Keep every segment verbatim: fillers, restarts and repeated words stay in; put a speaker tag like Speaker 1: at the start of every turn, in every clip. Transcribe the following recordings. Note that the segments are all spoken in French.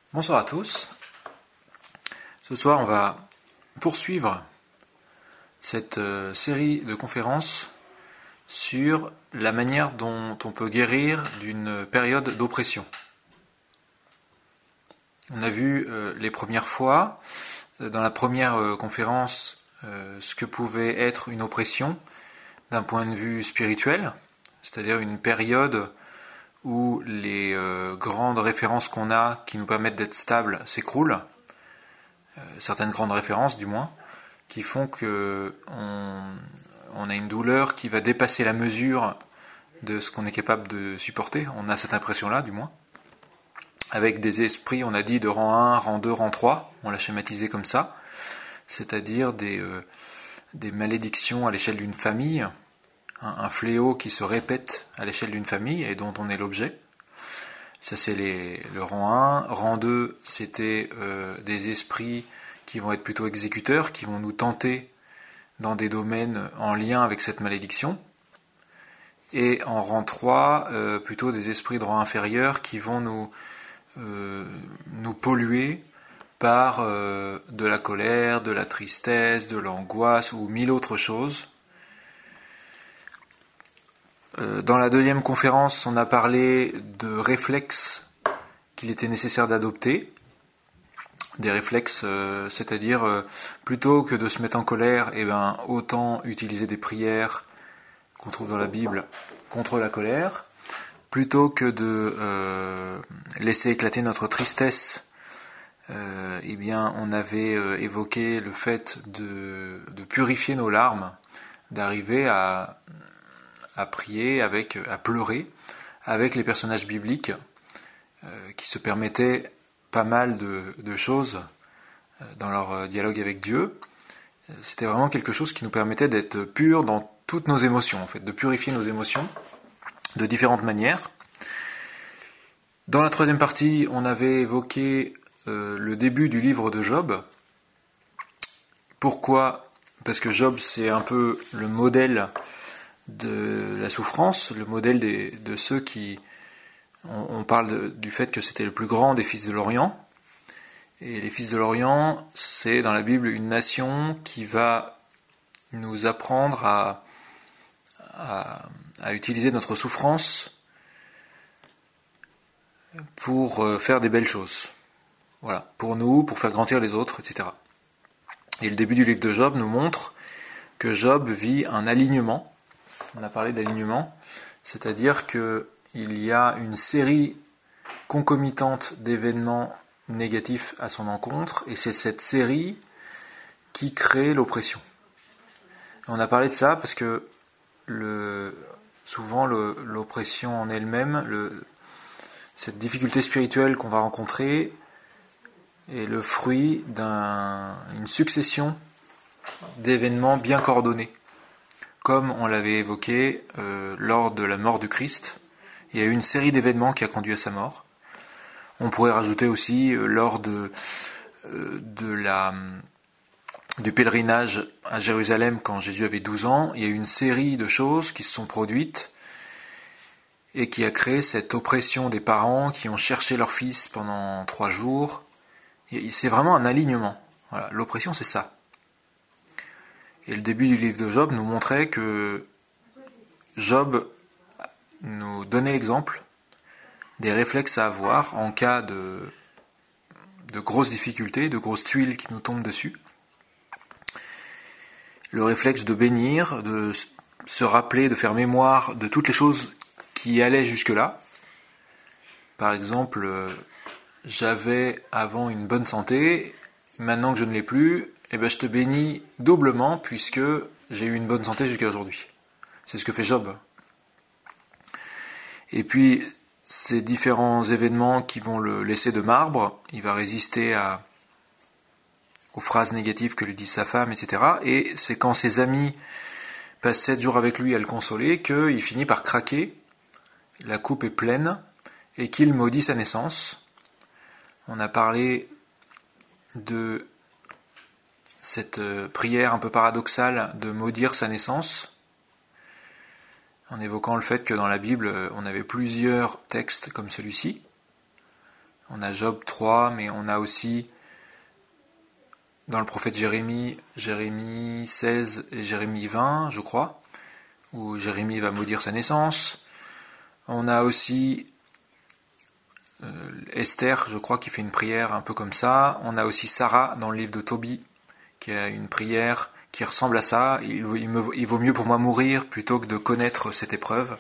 Speaker 1: Bonsoir à tous. Ce soir, on va poursuivre cette euh, série de conférences sur la manière dont on peut guérir d'une période d'oppression. On a vu euh, les premières fois, euh, dans la première euh, conférence, euh, ce que pouvait être une oppression d'un point de vue spirituel, c'est-à-dire une période où les euh, grandes références qu'on a qui nous permettent d'être stables s'écroulent, euh, certaines grandes références du moins, qui font que on, on a une douleur qui va dépasser la mesure de ce qu'on est capable de supporter, on a cette impression-là du moins, avec des esprits, on a dit, de rang un, rang deux, rang trois, on l'a schématisé comme ça, c'est-à-dire des, euh, des malédictions à l'échelle d'une famille, un fléau qui se répète à l'échelle d'une famille et dont on est l'objet. Ça c'est les, le rang un. Rang deux, c'était euh, des esprits qui vont être plutôt exécuteurs, qui vont nous tenter dans des domaines en lien avec cette malédiction. Et en rang trois, euh, plutôt des esprits de rang inférieur qui vont nous, euh, nous polluer par euh, de la colère, de la tristesse, de l'angoisse ou mille autres choses. Dans la deuxième conférence, on a parlé de réflexes qu'il était nécessaire d'adopter. Des réflexes, euh, c'est-à-dire, euh, plutôt que de se mettre en colère, eh ben, autant utiliser des prières qu'on trouve dans la Bible contre la colère. Plutôt que de euh, laisser éclater notre tristesse, euh, eh bien, on avait euh, évoqué le fait de, de purifier nos larmes, d'arriver à... à prier, avec, à pleurer, avec les personnages bibliques euh, qui se permettaient pas mal de, de choses euh, dans leur dialogue avec Dieu. C'était vraiment quelque chose qui nous permettait d'être purs dans toutes nos émotions, en fait, de purifier nos émotions de différentes manières. Dans la troisième partie, on avait évoqué euh, le début du livre de Job. Pourquoi ? Parce que Job, c'est un peu le modèle de la souffrance, le modèle des, de ceux qui... On, on parle de, du fait que c'était le plus grand des fils de l'Orient. Et les fils de l'Orient, c'est dans la Bible une nation qui va nous apprendre à, à, à utiliser notre souffrance pour faire des belles choses. Voilà, pour nous, pour faire grandir les autres, et cetera. Et le début du livre de Job nous montre que Job vit un alignement. On a parlé d'alignement, c'est-à-dire qu'il y a une série concomitante d'événements négatifs à son encontre, et c'est cette série qui crée l'oppression. On a parlé de ça parce que le, souvent le, l'oppression en elle-même, le, cette difficulté spirituelle qu'on va rencontrer, est le fruit d'une succession d'événements bien coordonnés. Comme on l'avait évoqué euh, lors de la mort du Christ, il y a eu une série d'événements qui a conduit à sa mort. On pourrait rajouter aussi euh, lors de, euh, de la, du pèlerinage à Jérusalem quand Jésus avait douze ans, il y a eu une série de choses qui se sont produites et qui a créé cette oppression des parents qui ont cherché leur fils pendant trois jours. Et c'est vraiment un alignement. Voilà, l'oppression c'est ça. Et le début du livre de Job nous montrait que Job nous donnait l'exemple des réflexes à avoir en cas de, de grosses difficultés, de grosses tuiles qui nous tombent dessus. Le réflexe de bénir, de se rappeler, de faire mémoire de toutes les choses qui allaient jusque-là. Par exemple, j'avais avant une bonne santé, maintenant que je ne l'ai plus, eh ben je te bénis doublement puisque j'ai eu une bonne santé jusqu'à aujourd'hui. C'est ce que fait Job. Et puis, ces différents événements qui vont le laisser de marbre, il va résister à, aux phrases négatives que lui dit sa femme, et cetera. Et c'est quand ses amis passent sept jours avec lui à le consoler qu'il finit par craquer, la coupe est pleine, et qu'il maudit sa naissance. On a parlé de cette prière un peu paradoxale de maudire sa naissance, en évoquant le fait que dans la Bible, on avait plusieurs textes comme celui-ci. On a Job trois, mais on a aussi dans le prophète Jérémie, Jérémie seize et Jérémie vingt, je crois, où Jérémie va maudire sa naissance. On a aussi euh, Esther, je crois, qui fait une prière un peu comme ça. On a aussi Sarah dans le livre de Tobie, qui a une prière qui ressemble à ça. Il, il, me, il vaut mieux pour moi mourir plutôt que de connaître cette épreuve.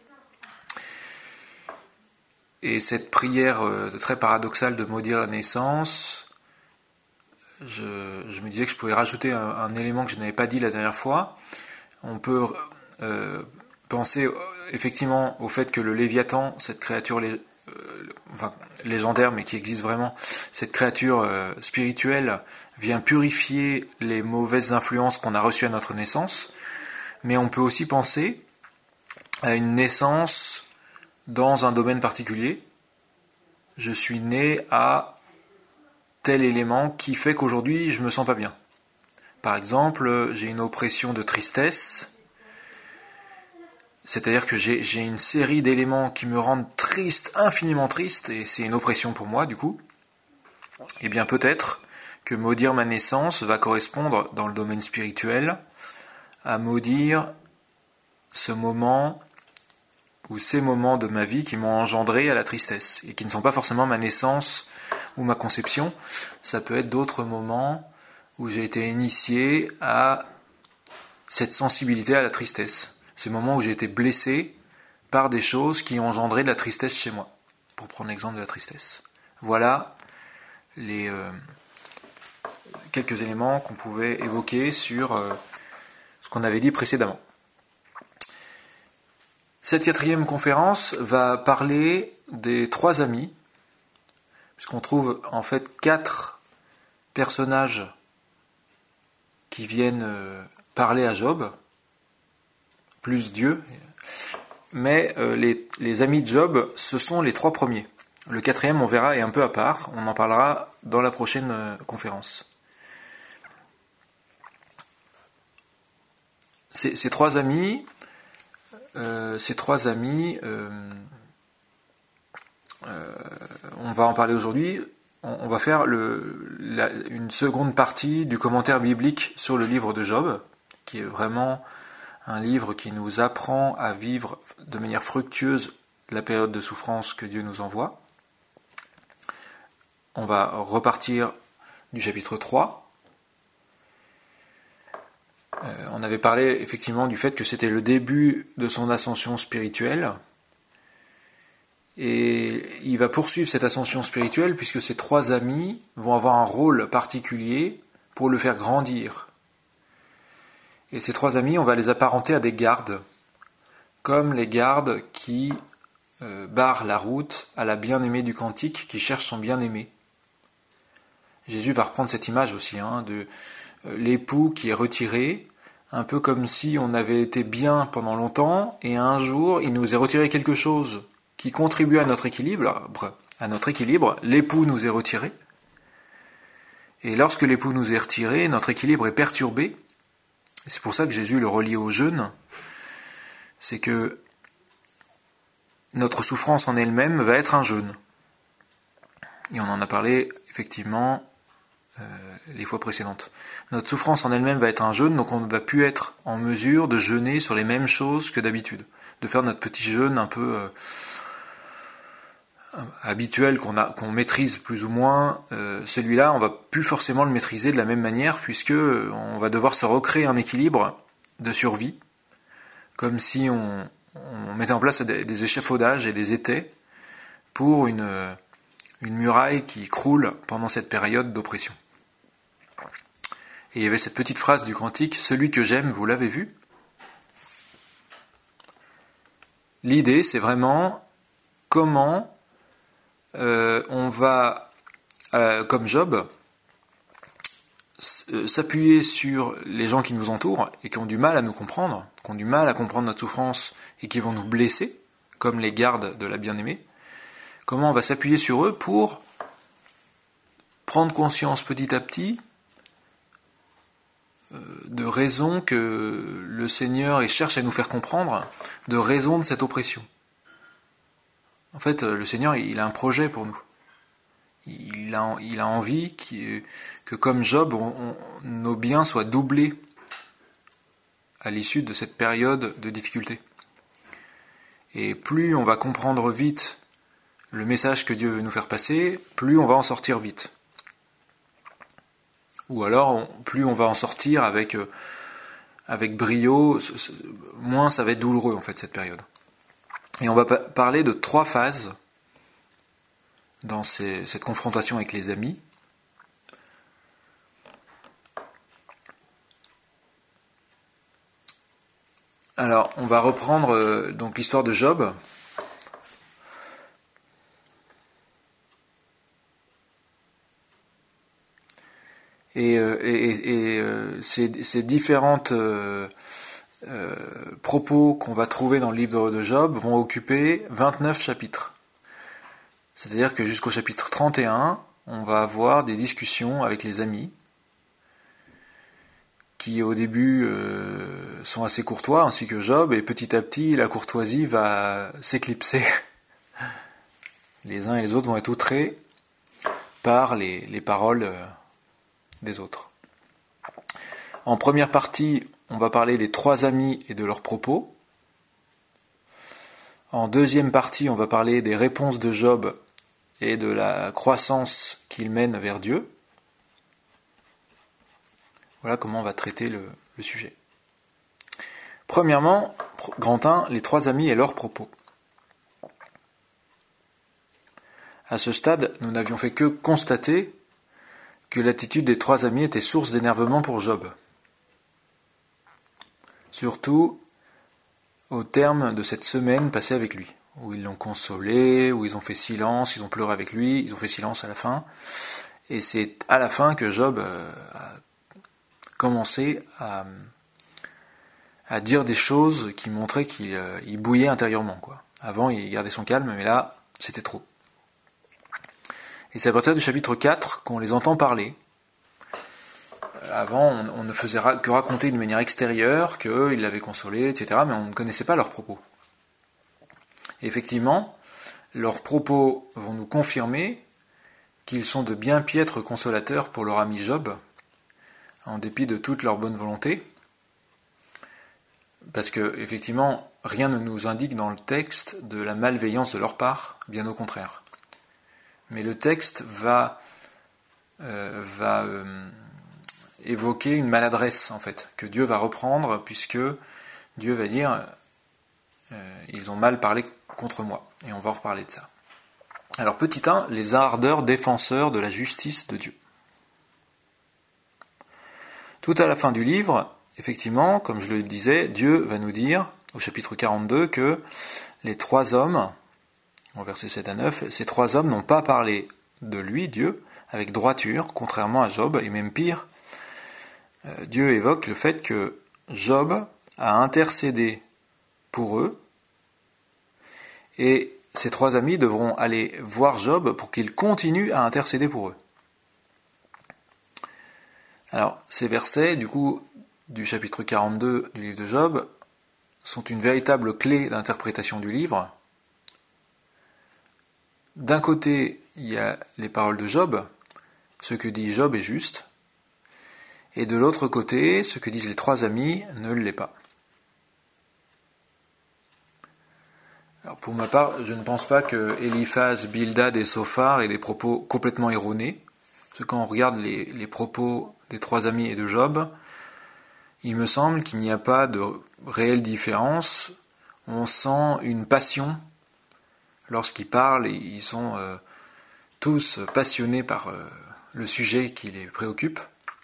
Speaker 1: Et cette prière euh, très paradoxale de maudire la naissance, je, je me disais que je pouvais rajouter un, un élément que je n'avais pas dit la dernière fois. On peut euh, penser euh, effectivement au fait que le Léviathan, cette créature lé, euh, enfin, légendaire mais qui existe vraiment, cette créature euh, spirituelle vient purifier les mauvaises influences qu'on a reçues à notre naissance. Mais on peut aussi penser à une naissance dans un domaine particulier. Je suis né à tel élément qui fait qu'aujourd'hui je me sens pas bien. Par exemple, j'ai une oppression de tristesse, c'est-à-dire que j'ai, j'ai une série d'éléments qui me rendent triste, infiniment triste, et c'est une oppression pour moi du coup. Eh bien peut-être que maudire ma naissance va correspondre dans le domaine spirituel à maudire ce moment ou ces moments de ma vie qui m'ont engendré à la tristesse, et qui ne sont pas forcément ma naissance ou ma conception. Ça peut être d'autres moments où j'ai été initié à cette sensibilité à la tristesse. Ces moments où j'ai été blessé par des choses qui ont engendré de la tristesse chez moi, pour prendre l'exemple de la tristesse. Voilà les euh, quelques éléments qu'on pouvait évoquer sur euh, ce qu'on avait dit précédemment. Cette quatrième conférence va parler des trois amis, puisqu'on trouve en fait quatre personnages qui viennent parler à Job, plus Dieu, mais les, les amis de Job, ce sont les trois premiers. Le quatrième, on verra, est un peu à part, on en parlera dans la prochaine conférence. Ces, ces trois amis... Euh, ces trois amis, euh, euh, on va en parler aujourd'hui, on, on va faire le, la, une seconde partie du commentaire biblique sur le livre de Job, qui est vraiment un livre qui nous apprend à vivre de manière fructueuse la période de souffrance que Dieu nous envoie. On va repartir du chapitre trois. Euh, on avait parlé effectivement du fait que c'était le début de son ascension spirituelle, et il va poursuivre cette ascension spirituelle puisque ses trois amis vont avoir un rôle particulier pour le faire grandir. Et ces trois amis, on va les apparenter à des gardes, comme les gardes qui euh, barrent la route à la bien-aimée du cantique qui cherche son bien-aimé. Jésus va reprendre cette image aussi, hein, de euh, l'époux qui est retiré, un peu comme si on avait été bien pendant longtemps, et un jour, il nous est retiré quelque chose qui contribue à notre équilibre, à notre équilibre, l'époux nous est retiré, et lorsque l'époux nous est retiré, notre équilibre est perturbé, et c'est pour ça que Jésus le relie au jeûne, c'est que notre souffrance en elle-même va être un jeûne. Et on en a parlé, effectivement, Euh, les fois précédentes. Notre souffrance en elle-même va être un jeûne, donc on ne va plus être en mesure de jeûner sur les mêmes choses que d'habitude, de faire notre petit jeûne un peu euh, habituel qu'on a, qu'on maîtrise plus ou moins. Euh, celui-là, on va plus forcément le maîtriser de la même manière, puisque on va devoir se recréer un équilibre de survie, comme si on, on mettait en place des, des échafaudages et des étais pour une, une muraille qui croule pendant cette période d'oppression. Et il y avait cette petite phrase du cantique, « Celui que j'aime, vous l'avez vu ?» L'idée, c'est vraiment comment euh, on va, euh, comme Job, s'appuyer sur les gens qui nous entourent et qui ont du mal à nous comprendre, qui ont du mal à comprendre notre souffrance et qui vont nous blesser, comme les gardes de la bien-aimée. Comment on va s'appuyer sur eux pour prendre conscience petit à petit de raisons que le Seigneur cherche à nous faire comprendre, de raisons de cette oppression. En fait, le Seigneur, il a un projet pour nous. Il a, il a envie que, que comme Job, on, on, nos biens soient doublés à l'issue de cette période de difficulté. Et plus on va comprendre vite le message que Dieu veut nous faire passer, plus on va en sortir vite. Ou alors, on, plus on va en sortir avec, euh, avec brio, moins ça va être douloureux en fait cette période. Et on va pa- parler de trois phases dans ces, cette confrontation avec les amis. Alors, on va reprendre euh, donc l'histoire de Job. Et, euh, et, et euh, ces, ces différentes euh, euh, propos qu'on va trouver dans le livre de Job vont occuper vingt-neuf chapitres. C'est-à-dire que jusqu'au chapitre trente et un, on va avoir des discussions avec les amis qui au début euh, sont assez courtois, ainsi que Job, et petit à petit la courtoisie va s'éclipser. Les uns et les autres vont être outrés par les, les paroles euh, des autres. En première partie, on va parler des trois amis et de leurs propos. En deuxième partie, on va parler des réponses de Job et de la croissance qu'il mène vers Dieu. Voilà comment on va traiter le, le sujet. Premièrement, grand un, les trois amis et leurs propos. À ce stade, nous n'avions fait que constater que l'attitude des trois amis était source d'énervement pour Job. Surtout au terme de cette semaine passée avec lui, où ils l'ont consolé, où ils ont fait silence, ils ont pleuré avec lui, ils ont fait silence à la fin. Et c'est à la fin que Job a commencé à, à dire des choses qui montraient qu'il il bouillait intérieurement, quoi. Avant, il gardait son calme, mais là, c'était trop. Et c'est à partir du chapitre quatre qu'on les entend parler. Avant, on, on ne faisait ra- que raconter d'une manière extérieure qu'il l'avait consolé, et cetera, mais on ne connaissait pas leurs propos. Et effectivement, leurs propos vont nous confirmer qu'ils sont de bien piètres consolateurs pour leur ami Job, en dépit de toute leur bonne volonté, parce que, effectivement, rien ne nous indique dans le texte de la malveillance de leur part, bien au contraire. Mais le texte va, euh, va euh, évoquer une maladresse, en fait, que Dieu va reprendre, puisque Dieu va dire euh, « ils ont mal parlé contre moi ». Et on va en reparler de ça. Alors, petit un, les ardeurs défenseurs de la justice de Dieu. Tout à la fin du livre, effectivement, comme je le disais, Dieu va nous dire, au chapitre quarante-deux, que les trois hommes, au verset sept à neuf, ces trois hommes n'ont pas parlé de lui, Dieu, avec droiture, contrairement à Job, et même pire, euh, Dieu évoque le fait que Job a intercédé pour eux, et ces trois amis devront aller voir Job pour qu'il continue à intercéder pour eux. Alors, ces versets, du coup, du chapitre quarante-deux du livre de Job, sont une véritable clé d'interprétation du livre. D'un côté, il y a les paroles de Job, ce que dit Job est juste, et de l'autre côté, ce que disent les trois amis ne l'est pas. Alors pour ma part, je ne pense pas que Eliphaz, Bildad et Sophar aient des propos complètement erronés, parce que quand on regarde les, les propos des trois amis et de Job, il me semble qu'il n'y a pas de réelle différence. On sent une passion lorsqu'ils parlent, et ils sont euh, tous passionnés par euh, le sujet qui les préoccupe.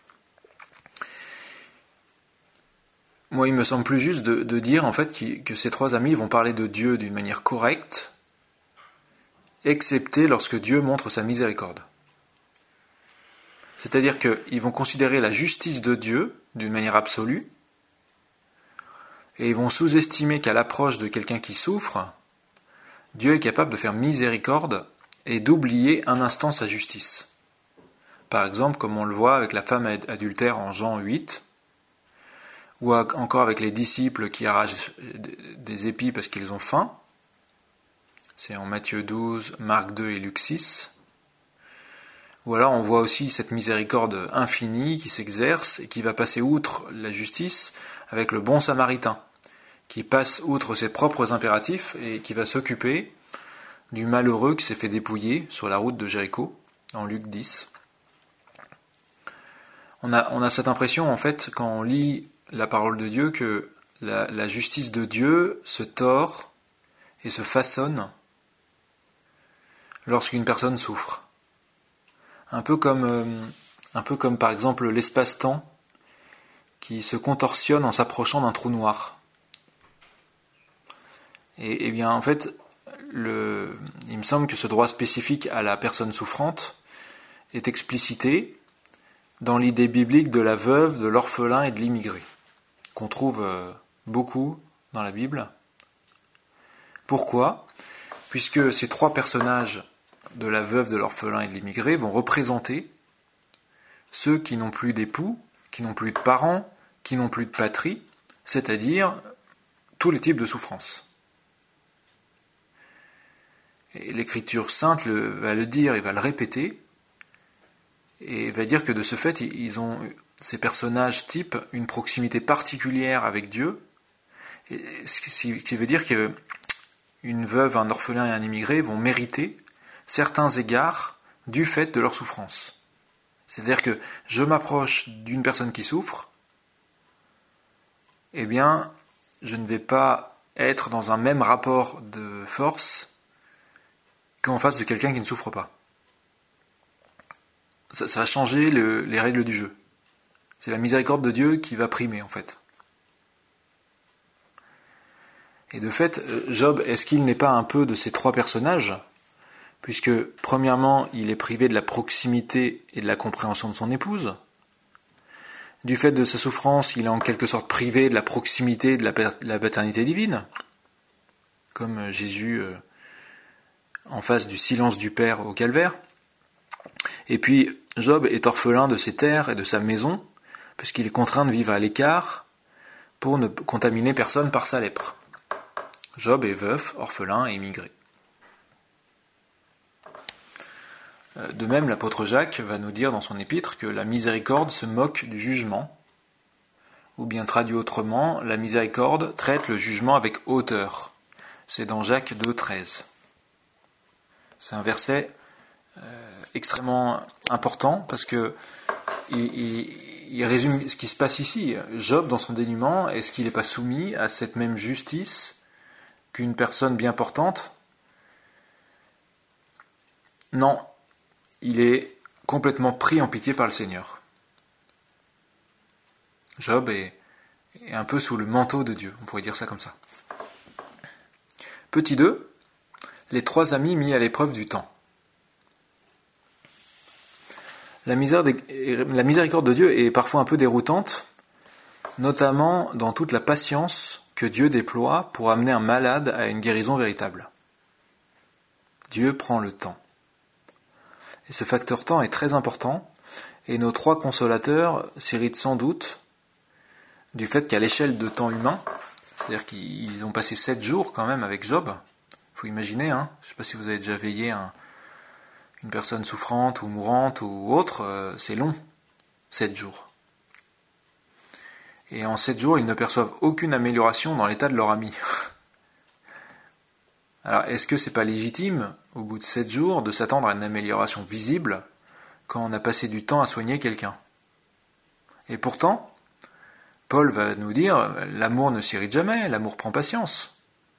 Speaker 1: Moi, il me semble plus juste de, de dire en fait que ces trois amis vont parler de Dieu d'une manière correcte, excepté lorsque Dieu montre sa miséricorde. C'est-à-dire qu'ils vont considérer la justice de Dieu d'une manière absolue, et ils vont sous-estimer qu'à l'approche de quelqu'un qui souffre, Dieu est capable de faire miséricorde et d'oublier un instant sa justice. Par exemple, comme on le voit avec la femme adultère en Jean huit, ou encore avec les disciples qui arrachent des épis parce qu'ils ont faim, c'est en Matthieu douze, Marc deux et Luc six. Ou alors on voit aussi cette miséricorde infinie qui s'exerce et qui va passer outre la justice avec le bon samaritain, qui passe outre ses propres impératifs et qui va s'occuper du malheureux qui s'est fait dépouiller sur la route de Jéricho, en Luc dix. On a, on a cette impression, en fait, quand on lit la parole de Dieu, que la, la justice de Dieu se tord et se façonne lorsqu'une personne souffre. Un peu comme, euh, un peu comme par exemple l'espace-temps qui se contorsionne en s'approchant d'un trou noir. Et, et bien en fait, le, il me semble que ce droit spécifique à la personne souffrante est explicité dans l'idée biblique de la veuve, de l'orphelin et de l'immigré, qu'on trouve euh, beaucoup dans la Bible. Pourquoi ? Puisque ces trois personnages de la veuve, de l'orphelin et de l'immigré vont représenter ceux qui n'ont plus d'époux, qui n'ont plus de parents, qui n'ont plus de patrie, c'est-à-dire tous les types de souffrances. Et l'Écriture sainte le, va le dire et va le répéter, et va dire que de ce fait, ils ont, ces personnages types, une proximité particulière avec Dieu, et ce qui veut dire qu'une veuve, un orphelin et un immigré vont mériter certains égards du fait de leur souffrance. C'est-à-dire que je m'approche d'une personne qui souffre, eh bien, je ne vais pas être dans un même rapport de force qu'en face de quelqu'un qui ne souffre pas. Ça, ça va changer le, les règles du jeu. C'est la miséricorde de Dieu qui va primer, en fait. Et de fait, Job, est-ce qu'il n'est pas un peu de ces trois personnages ? Puisque, premièrement, il est privé de la proximité et de la compréhension de son épouse. Du fait de sa souffrance, il est en quelque sorte privé de la proximité et de la paternité divine, comme Jésus euh, en face du silence du Père au calvaire. Et puis, Job est orphelin de ses terres et de sa maison, puisqu'il est contraint de vivre à l'écart pour ne contaminer personne par sa lèpre. Job est veuf, orphelin et immigré. De même, l'apôtre Jacques va nous dire dans son épître que la miséricorde se moque du jugement, ou bien traduit autrement, la miséricorde traite le jugement avec hauteur. C'est dans Jacques deux, treize. C'est un verset euh, extrêmement important parce que il, il, il résume ce qui se passe ici. Job, dans son dénuement, est-ce qu'il n'est pas soumis à cette même justice qu'une personne bien portante ? Non. Il est complètement pris en pitié par le Seigneur. Job est, est un peu sous le manteau de Dieu, on pourrait dire ça comme ça. Petit deux, les trois amis mis à l'épreuve du temps. La, misère des, la miséricorde de Dieu est parfois un peu déroutante, notamment dans toute la patience que Dieu déploie pour amener un malade à une guérison véritable. Dieu prend le temps. Et ce facteur temps est très important, et nos trois consolateurs s'irritent sans doute du fait qu'à l'échelle de temps humain, c'est-à-dire qu'ils ont passé sept jours quand même avec Job, il faut imaginer, hein, je ne sais pas si vous avez déjà veillé un, une personne souffrante ou mourante ou autre, euh, c'est long, sept jours. Et en sept jours, ils ne perçoivent aucune amélioration dans l'état de leur ami. Alors, est-ce que c'est pas légitime, au bout de sept jours, de s'attendre à une amélioration visible quand on a passé du temps à soigner quelqu'un ? Et pourtant, Paul va nous dire, l'amour ne s'irrite jamais, l'amour prend patience.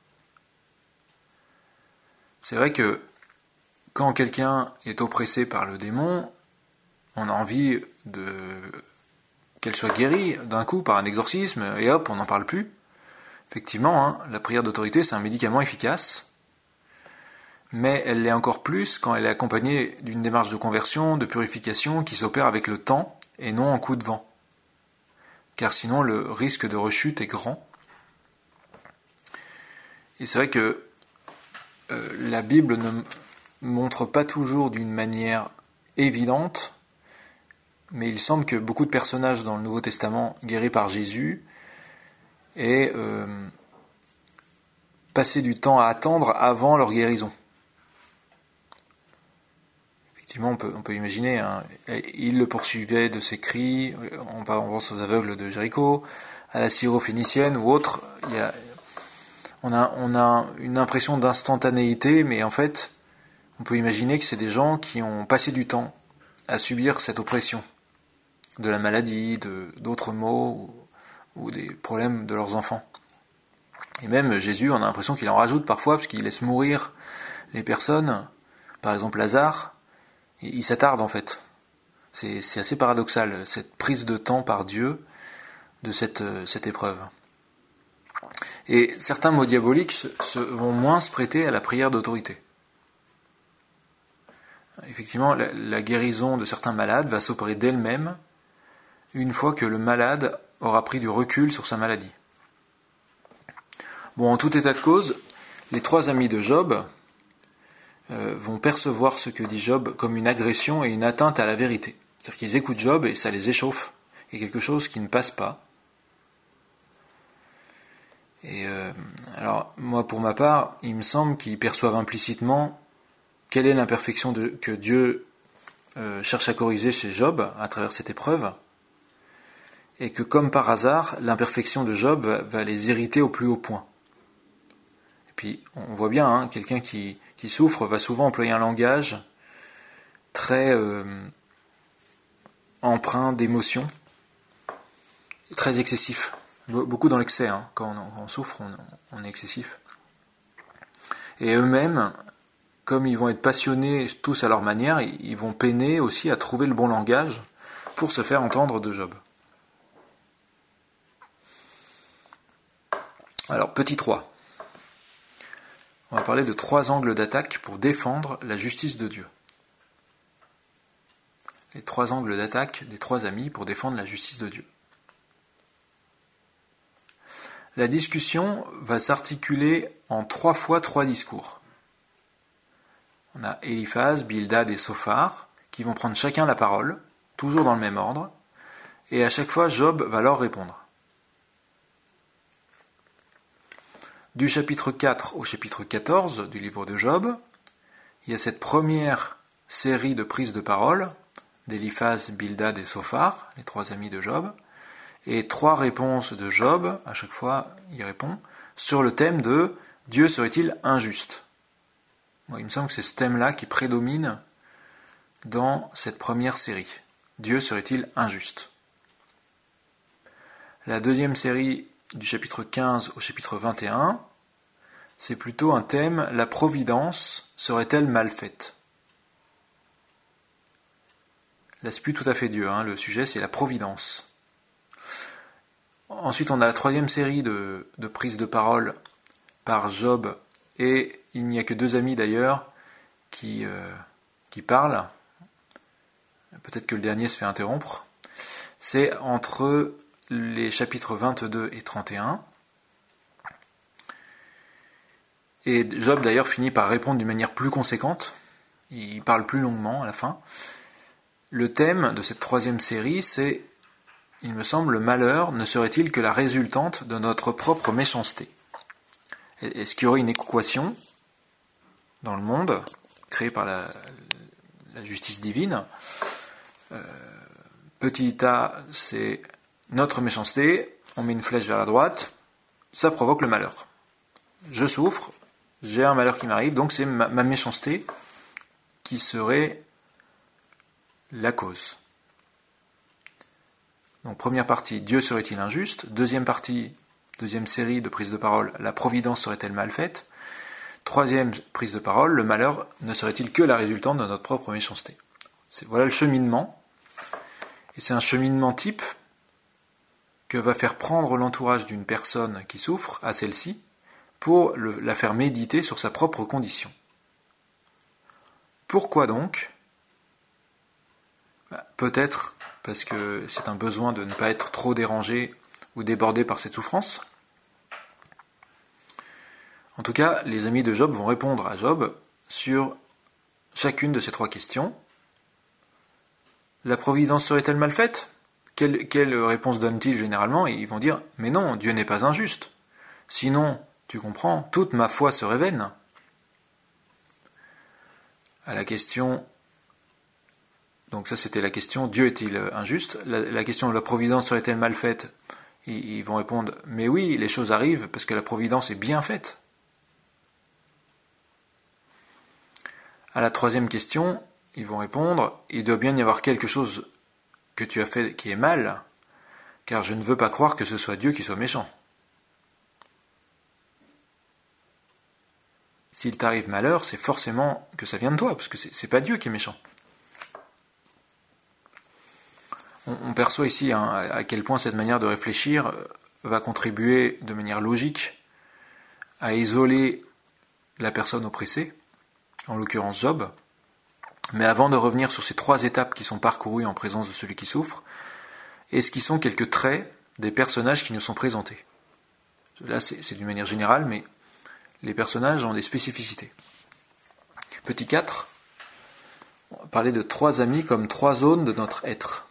Speaker 1: C'est vrai que quand quelqu'un est oppressé par le démon, on a envie de qu'elle soit guérie d'un coup par un exorcisme, et hop, on n'en parle plus. Effectivement, hein, la prière d'autorité, c'est un médicament efficace, mais elle l'est encore plus quand elle est accompagnée d'une démarche de conversion, de purification qui s'opère avec le temps et non en coup de vent. Car sinon le risque de rechute est grand. Et c'est vrai que euh, la Bible ne montre pas toujours d'une manière évidente, mais il semble que beaucoup de personnages dans le Nouveau Testament guéris par Jésus aient euh, passé du temps à attendre avant leur guérison. effectivement, on peut, on peut imaginer, hein, il le poursuivait de ses cris, on pense aux aveugles de Jéricho, à la syrophénicienne ou autre, il y a, on a, on a une impression d'instantanéité, mais en fait, on peut imaginer que c'est des gens qui ont passé du temps à subir cette oppression de la maladie, de, d'autres maux, ou, ou des problèmes de leurs enfants. Et même Jésus, on a l'impression qu'il en rajoute parfois, parce qu'il laisse mourir les personnes, par exemple Lazare, il s'attarde en fait. C'est, c'est assez paradoxal, cette prise de temps par Dieu de cette, cette épreuve. Et certains mots diaboliques se, se, vont moins se prêter à la prière d'autorité. Effectivement, la, la guérison de certains malades va s'opérer d'elle-même une fois que le malade aura pris du recul sur sa maladie. Bon, en tout état de cause, les trois amis de Job euh, vont percevoir ce que dit Job comme une agression et une atteinte à la vérité. C'est-à-dire qu'ils écoutent Job et ça les échauffe. Il y a quelque chose qui ne passe pas. Et euh, alors, moi, pour ma part, il me semble qu'ils perçoivent implicitement quelle est l'imperfection de, que Dieu euh, cherche à corriger chez Job à travers cette épreuve, et que, comme par hasard, l'imperfection de Job va, va les irriter au plus haut point. Puis on voit bien, hein, quelqu'un qui, qui souffre va souvent employer un langage très euh, empreint d'émotion, très excessif, beaucoup dans l'excès. Hein. Quand, on, quand on souffre, on, on est excessif. Et eux-mêmes, comme ils vont être passionnés tous à leur manière, ils vont peiner aussi à trouver le bon langage pour se faire entendre de Job. Alors, petit trois. On va parler de trois angles d'attaque pour défendre la justice de Dieu. Les trois angles d'attaque des trois amis pour défendre la justice de Dieu. La discussion va s'articuler en trois fois trois discours. On a Éliphaz, Bildad et Sophar qui vont prendre chacun la parole, toujours dans le même ordre, et à chaque fois Job va leur répondre. Du chapitre quatre au chapitre quatorze du livre de Job, il y a cette première série de prises de parole d'Éliphaz, Bildad et Sophar, les trois amis de Job, et trois réponses de Job, à chaque fois il répond, sur le thème de « Dieu serait-il injuste ?» Moi, il me semble que c'est ce thème-là qui prédomine dans cette première série. « Dieu serait-il injuste ?» La deuxième série du chapitre quinze au chapitre vingt et un, c'est plutôt un thème « La providence serait-elle mal faite ?» Là, c'est plus tout à fait Dieu, hein, le sujet c'est la providence. Ensuite, on a la troisième série de, de prises de parole par Job, et il n'y a que deux amis d'ailleurs qui, euh, qui parlent. Peut-être que le dernier se fait interrompre. C'est entre les chapitres vingt-deux et trente et un. Et Job d'ailleurs finit par répondre d'une manière plus conséquente. Il parle plus longuement à la fin. Le thème de cette troisième série, c'est, il me semble, le malheur ne serait-il que la résultante de notre propre méchanceté? Est-ce qu'il y aurait une équation dans le monde, créée par la, la justice divine? euh, Petit a, c'est notre méchanceté, on met une flèche vers la droite, ça provoque le malheur. Je souffre, j'ai un malheur qui m'arrive, donc c'est ma, ma méchanceté qui serait la cause. Donc première partie, Dieu serait-il injuste? Deuxième partie, deuxième série de prises de parole, la providence serait-elle mal faite? Troisième prise de parole, le malheur ne serait-il que la résultante de notre propre méchanceté? C'est, voilà le cheminement. Et c'est un cheminement type que va faire prendre l'entourage d'une personne qui souffre à celle-ci pour le, la faire méditer sur sa propre condition. Pourquoi donc? Bah, peut-être parce que c'est un besoin de ne pas être trop dérangé ou débordé par cette souffrance. En tout cas, les amis de Job vont répondre à Job sur chacune de ces trois questions. La providence serait-elle mal faite? Quelle, quelle réponse donnent-ils généralement? Et ils vont dire, mais non, Dieu n'est pas injuste. Sinon, tu comprends, toute ma foi serait vaine. À la question, Donc ça c'était la question, Dieu est-il injuste? La, la question, la providence serait-elle mal faite? Ils, ils vont répondre, mais oui, les choses arrivent parce que la providence est bien faite. À la troisième question, ils vont répondre, il doit bien y avoir quelque chose que tu as fait qui est mal, car je ne veux pas croire que ce soit Dieu qui soit méchant. S'il t'arrive malheur, c'est forcément que ça vient de toi, parce que c'est, c'est pas Dieu qui est méchant. On, on perçoit ici hein, à quel point cette manière de réfléchir va contribuer de manière logique à isoler la personne oppressée, en l'occurrence Job. Mais avant de revenir sur ces trois étapes qui sont parcourues en présence de celui qui souffre, est-ce qu'ils sont quelques traits des personnages qui nous sont présentés? Là, c'est, c'est d'une manière générale, mais les personnages ont des spécificités. Petit quatre, on va parler de trois amis comme trois zones de notre être.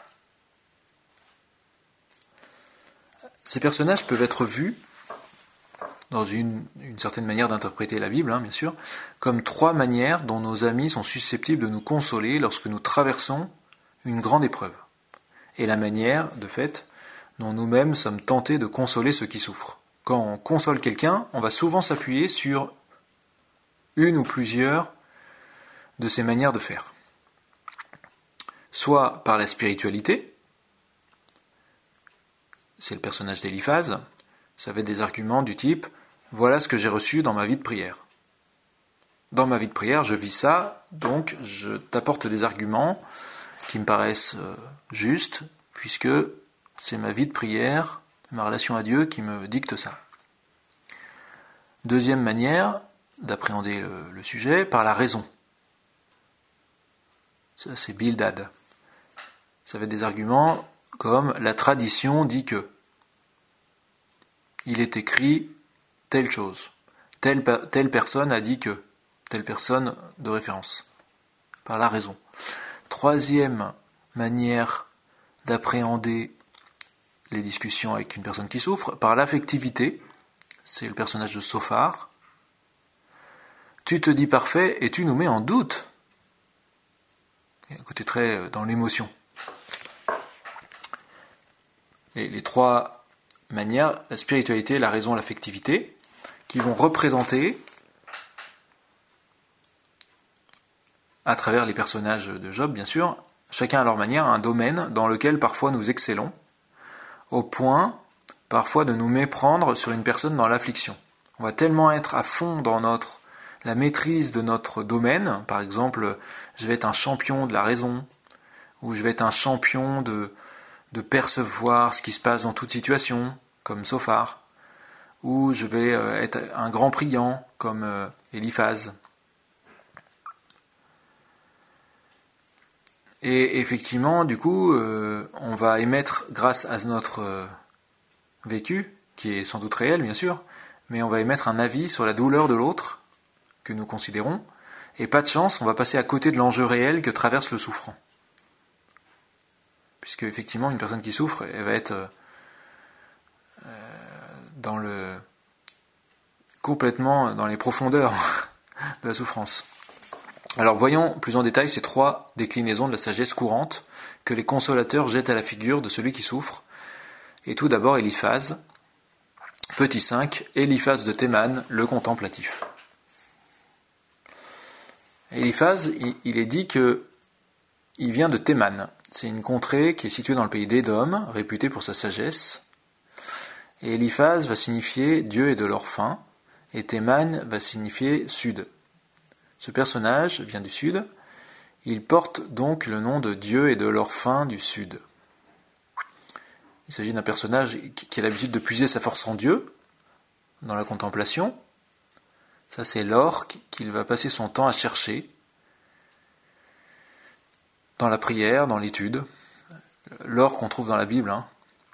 Speaker 1: Ces personnages peuvent être vus, dans une, une certaine manière d'interpréter la Bible, hein, bien sûr, comme trois manières dont nos amis sont susceptibles de nous consoler lorsque nous traversons une grande épreuve. Et la manière, de fait, dont nous-mêmes sommes tentés de consoler ceux qui souffrent. Quand on console quelqu'un, on va souvent s'appuyer sur une ou plusieurs de ces manières de faire. Soit par la spiritualité, c'est le personnage d'Éliphaz, ça va être des arguments du type « voilà ce que j'ai reçu dans ma vie de prière ». Dans ma vie de prière, je vis ça, donc je t'apporte des arguments qui me paraissent justes, puisque c'est ma vie de prière, ma relation à Dieu qui me dicte ça. Deuxième manière d'appréhender le, le sujet, par la raison. Ça, c'est Bildad. Ça va être des arguments comme « la tradition dit que ». Il est écrit telle chose. Telle, telle personne a dit que. Telle personne de référence. Par la raison. Troisième manière d'appréhender les discussions avec une personne qui souffre, par l'affectivité. C'est le personnage de Sophar. Tu te dis parfait et tu nous mets en doute. Il y a un côté très dans l'émotion. Et les trois manières, la spiritualité, la raison, l'affectivité, qui vont représenter, à travers les personnages de Job, bien sûr, chacun à leur manière, un domaine dans lequel parfois nous excellons, au point, parfois, de nous méprendre sur une personne dans l'affliction. On va tellement être à fond dans notre, la maîtrise de notre domaine, par exemple, je vais être un champion de la raison, ou je vais être un champion de, de percevoir ce qui se passe dans toute situation, comme Sophar, ou je vais être un grand priant, comme Éliphaz. Et effectivement, du coup, euh, on va émettre, grâce à notre euh, vécu, qui est sans doute réel, bien sûr, mais on va émettre un avis sur la douleur de l'autre, que nous considérons, et pas de chance, on va passer à côté de l'enjeu réel que traverse le souffrant. Puisque, effectivement, une personne qui souffre, elle va être euh, dans le complètement dans les profondeurs de la souffrance. Alors voyons plus en détail ces trois déclinaisons de la sagesse courante que les consolateurs jettent à la figure de celui qui souffre. Et tout d'abord Éliphaz, petit cinq, Éliphaz de Théman, le contemplatif. Éliphaz, il est dit que il vient de Théman. C'est une contrée qui est située dans le pays d'Édom, réputée pour sa sagesse. Et Éliphaz va signifier Dieu est de l'or fin, et Théman va signifier sud. Ce personnage vient du sud, il porte donc le nom de Dieu et de l'or fin du sud. Il s'agit d'un personnage qui a l'habitude de puiser sa force en Dieu, dans la contemplation. Ça, c'est l'or qu'il va passer son temps à chercher, dans la prière, dans l'étude. L'or qu'on trouve dans la Bible. Hein.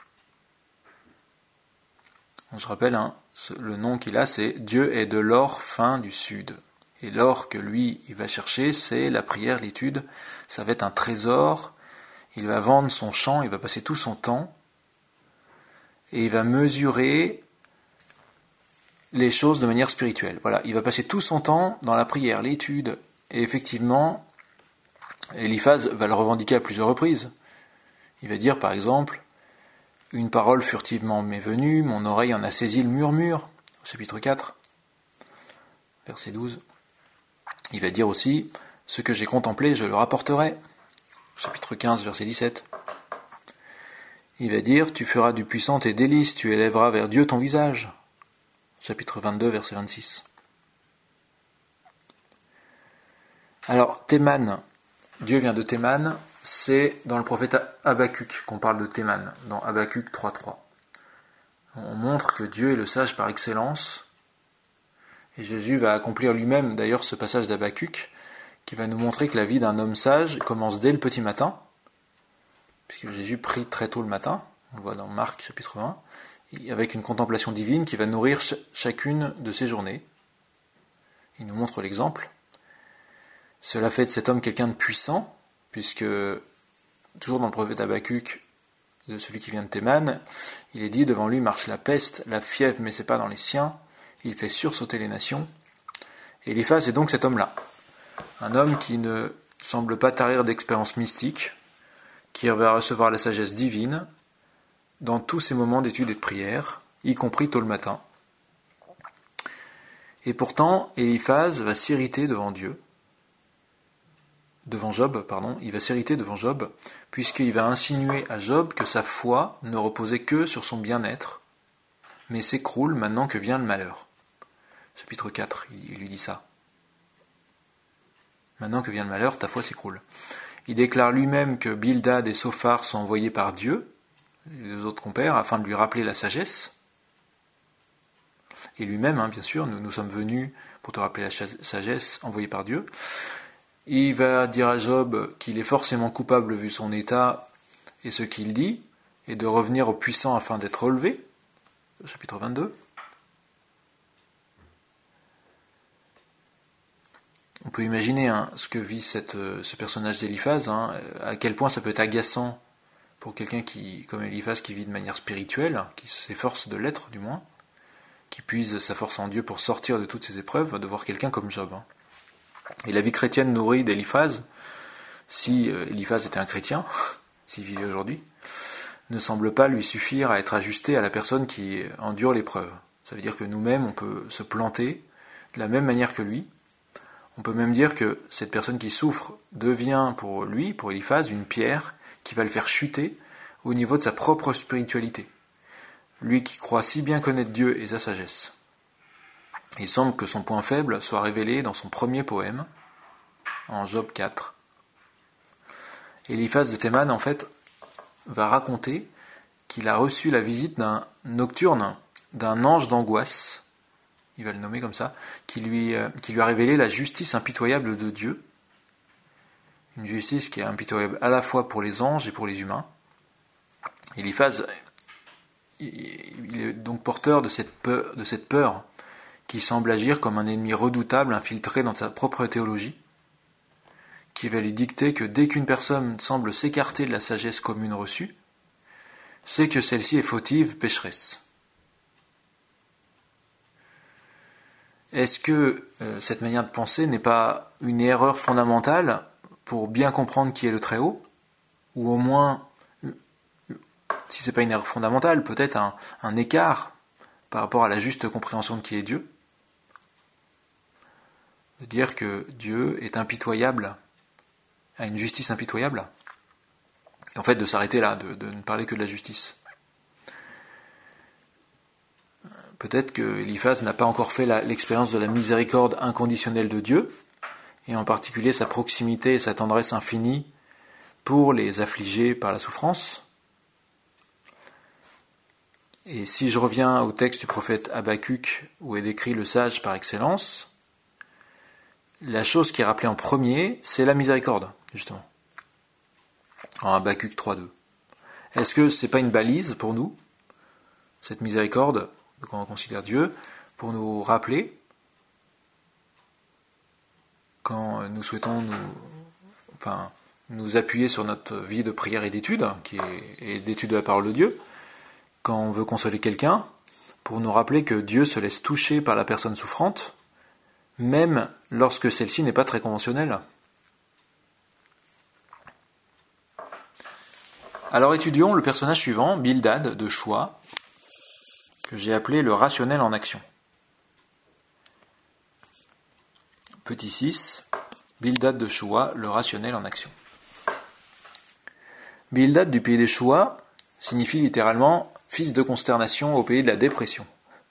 Speaker 1: Je rappelle, hein, le nom qu'il a, c'est Dieu est de l'or fin du sud. Et l'or que lui, il va chercher, c'est la prière, l'étude. Ça va être un trésor. Il va vendre son champ, il va passer tout son temps. Et il va mesurer les choses de manière spirituelle. Voilà, il va passer tout son temps dans la prière, l'étude. Et effectivement, Eliphaz va le revendiquer à plusieurs reprises. Il va dire par exemple « Une parole furtivement m'est venue, mon oreille en a saisi le murmure » chapitre quatre, verset douze. Il va dire aussi « Ce que j'ai contemplé, je le rapporterai » chapitre quinze, verset dix-sept. Il va dire « Tu feras du puissant tes délices, tu élèveras vers Dieu ton visage » chapitre vingt-deux, verset vingt-six. Alors, Théman, Dieu vient de Théman, c'est dans le prophète Habacuc qu'on parle de Théman, dans Habacuc trois trois. On montre que Dieu est le sage par excellence, et Jésus va accomplir lui-même d'ailleurs ce passage d'Habacuc, qui va nous montrer que la vie d'un homme sage commence dès le petit matin, puisque Jésus prie très tôt le matin, on le voit dans Marc chapitre vingt, avec une contemplation divine qui va nourrir ch- chacune de ses journées. Il nous montre l'exemple. Cela fait de cet homme quelqu'un de puissant, puisque, toujours dans le prophète Habacuc, de celui qui vient de Théman, il est dit, devant lui marche la peste, la fièvre, mais c'est pas dans les siens, il fait sursauter les nations. Et Eliphaz est donc cet homme-là, un homme qui ne semble pas tarir d'expérience mystique, qui va recevoir la sagesse divine dans tous ses moments d'étude et de prière, y compris tôt le matin. Et pourtant, Eliphaz va s'irriter devant Dieu, devant Job, pardon, il va s'irriter devant Job, puisqu'il va insinuer à Job que sa foi ne reposait que sur son bien-être, mais s'écroule maintenant que vient le malheur. Chapitre quatre, il lui dit ça. Maintenant que vient le malheur, ta foi s'écroule. Il déclare lui-même que Bildad et Sophar sont envoyés par Dieu, les deux autres compères, afin de lui rappeler la sagesse. Et lui-même, hein, bien sûr, nous, nous sommes venus pour te rappeler la sagesse envoyée par Dieu. Il va dire à Job qu'il est forcément coupable vu son état et ce qu'il dit, et de revenir au puissant afin d'être relevé. Chapitre vingt-deux. On peut imaginer hein, ce que vit cette, ce personnage d'Eliphaz, hein, à quel point ça peut être agaçant pour quelqu'un qui, comme Eliphaz, qui vit de manière spirituelle, qui s'efforce de l'être du moins, qui puise sa force en Dieu pour sortir de toutes ses épreuves, de voir quelqu'un comme Job. Hein. Et la vie chrétienne nourrie d'Eliphaz, si euh, Eliphaz était un chrétien, s'il vivait aujourd'hui, ne semble pas lui suffire à être ajusté à la personne qui endure l'épreuve. Ça veut dire que nous-mêmes, on peut se planter de la même manière que lui. On peut même dire que cette personne qui souffre devient pour lui, pour Eliphaz, une pierre qui va le faire chuter au niveau de sa propre spiritualité. Lui qui croit si bien connaître Dieu et sa sagesse. Il semble que son point faible soit révélé dans son premier poème, en Job quatre. Eliphaz de Théman, en fait, va raconter qu'il a reçu la visite d'un nocturne, d'un ange d'angoisse, il va le nommer comme ça, qui lui, euh, qui lui a révélé la justice impitoyable de Dieu, une justice qui est impitoyable à la fois pour les anges et pour les humains. Eliphaz, il est donc porteur de cette peur, de cette peur qui semble agir comme un ennemi redoutable infiltré dans sa propre théologie, qui va lui dicter que dès qu'une personne semble s'écarter de la sagesse commune reçue, c'est que celle-ci est fautive, pécheresse. Est-ce que euh, cette manière de penser n'est pas une erreur fondamentale pour bien comprendre qui est le Très-Haut, ou au moins, si ce n'est pas une erreur fondamentale, peut-être un, un écart par rapport à la juste compréhension de qui est Dieu? De dire que Dieu est impitoyable, a une justice impitoyable, et en fait de s'arrêter là, de, de ne parler que de la justice. Peut-être que Eliphaz n'a pas encore fait la, l'expérience de la miséricorde inconditionnelle de Dieu, et en particulier sa proximité et sa tendresse infinie pour les affligés par la souffrance. Et si je reviens au texte du prophète Habacuc, où est décrit le sage par excellence, la chose qui est rappelée en premier, c'est la miséricorde, justement. En Habacuc trois deux. Est-ce que c'est pas une balise pour nous, cette miséricorde, quand on considère Dieu, pour nous rappeler, quand nous souhaitons nous, enfin, nous appuyer sur notre vie de prière et d'étude, qui est, et d'étude de la parole de Dieu, quand on veut consoler quelqu'un, pour nous rappeler que Dieu se laisse toucher par la personne souffrante, même lorsque celle-ci n'est pas très conventionnelle. Alors étudions le personnage suivant, Bildad de Choua, que j'ai appelé le rationnel en action. Petit six, Bildad de Choua, le rationnel en action. Bildad du pays des Choua signifie littéralement fils de consternation au pays de la dépression.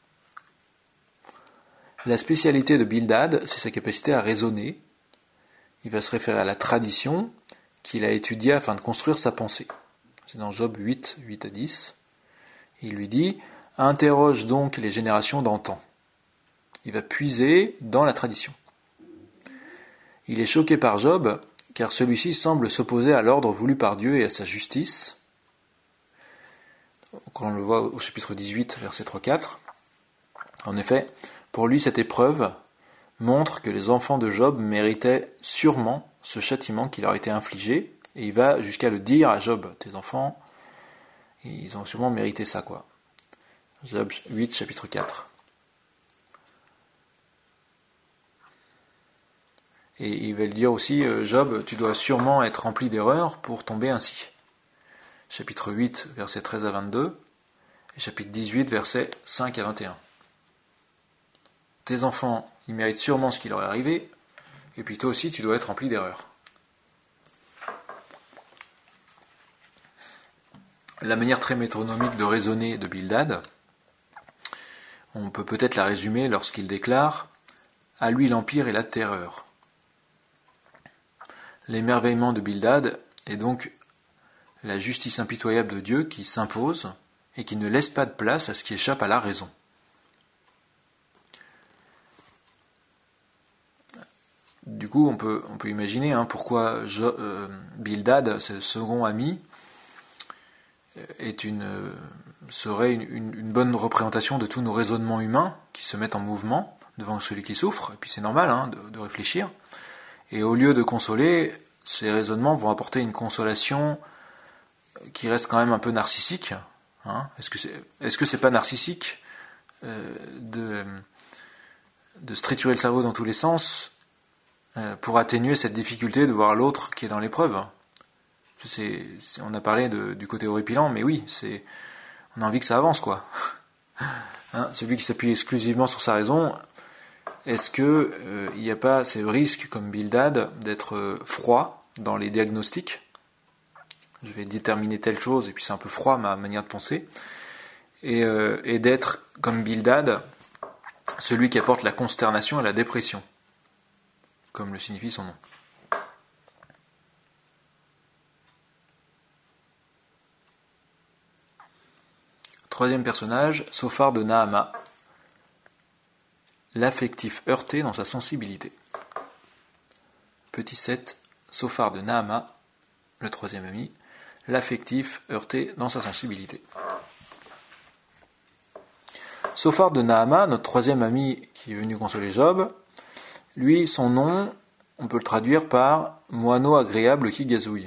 Speaker 1: La spécialité de Bildad, c'est sa capacité à raisonner. Il va se référer à la tradition qu'il a étudiée afin de construire sa pensée. C'est dans Job huit, huit à dix. Il lui dit « Interroge donc les générations d'antan ». Il va puiser dans la tradition. Il est choqué par Job, car celui-ci semble s'opposer à l'ordre voulu par Dieu et à sa justice. Quand on le voit au chapitre dix-huit, verset trois à quatre. En effet, pour lui, cette épreuve montre que les enfants de Job méritaient sûrement ce châtiment qui leur était infligé, et il va jusqu'à le dire à Job, tes enfants, ils ont sûrement mérité ça, quoi. Job huit, chapitre quatre. Et il va le dire aussi, Job, tu dois sûrement être rempli d'erreurs pour tomber ainsi. Chapitre huit, versets treize à vingt-deux, et chapitre dix-huit, versets cinq à vingt et un. Tes enfants, ils méritent sûrement ce qui leur est arrivé, et puis toi aussi, tu dois être rempli d'erreurs. La manière très métronomique de raisonner de Bildad, on peut peut-être la résumer lorsqu'il déclare « À lui l'empire et la terreur ». L'émerveillement de Bildad est donc la justice impitoyable de Dieu qui s'impose et qui ne laisse pas de place à ce qui échappe à la raison. Du coup, on peut, on peut imaginer hein, pourquoi je, euh, Bildad, ce second ami, est une, euh, serait une, une, une bonne représentation de tous nos raisonnements humains qui se mettent en mouvement devant celui qui souffre, et puis c'est normal hein, de, de réfléchir. Et au lieu de consoler, ces raisonnements vont apporter une consolation qui reste quand même un peu narcissique. Hein. Est-ce que c'est, est-ce que c'est pas narcissique euh, de, de se triturer le cerveau dans tous les sens euh, pour atténuer cette difficulté de voir l'autre qui est dans l'épreuve? c'est, c'est, On a parlé de, du côté horripilant, mais oui, c'est, on a envie que ça avance, quoi. Hein, celui qui s'appuie exclusivement sur sa raison, est-ce que euh, il n'y a pas ces risques, comme Bildad, d'être euh, froid dans les diagnostics? Je vais déterminer telle chose, et puis c'est un peu froid ma manière de penser, et, euh, et d'être, comme Bildad, celui qui apporte la consternation et la dépression, comme le signifie son nom. Troisième personnage, Sophar de Nahama, l'affectif heurté dans sa sensibilité. Petit sept, Sophar de Nahama, le troisième ami, l'affectif heurté dans sa sensibilité. Sophar de Nahama, notre troisième ami qui est venu consoler Job, lui, son nom, on peut le traduire par moineau agréable qui gazouille.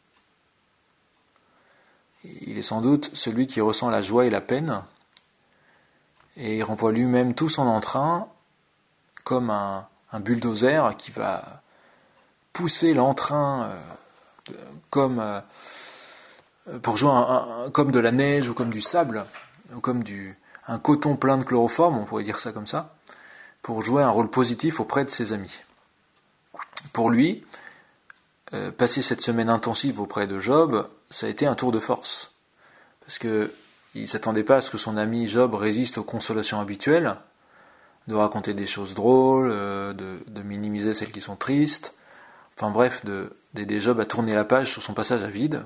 Speaker 1: Il est sans doute celui qui ressent la joie et la peine, et il renvoie lui-même tout son entrain comme un, un bulldozer qui va pousser l'entrain euh, comme euh, pour jouer un, un, comme de la neige ou comme du sable, ou comme du, un coton plein de chloroforme, on pourrait dire ça comme ça, pour jouer un rôle positif auprès de ses amis. Pour lui, euh, passer cette semaine intensive auprès de Job, ça a été un tour de force. Parce que il ne s'attendait pas à ce que son ami Job résiste aux consolations habituelles, de raconter des choses drôles, euh, de, de minimiser celles qui sont tristes, enfin bref, de, d'aider Job à tourner la page sur son passage à vide.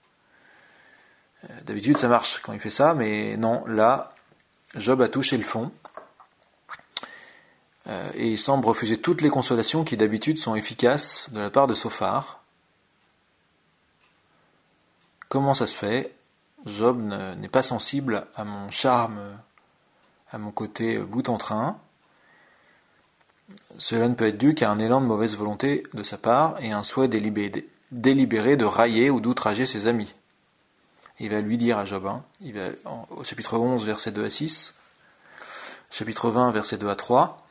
Speaker 1: Euh, d'habitude ça marche quand il fait ça, mais non, là, Job a touché le fond, euh, et il semble refuser toutes les consolations qui d'habitude sont efficaces de la part de Sophar. Comment ça se fait ? Job ne, n'est pas sensible à mon charme, à mon côté bout en train. Cela ne peut être dû qu'à un élan de mauvaise volonté de sa part et un souhait délibéré, délibéré de railler ou d'outrager ses amis. Il va lui dire à Job, hein, il va, au chapitre onze, versets deux à six, chapitre vingt, versets deux à trois,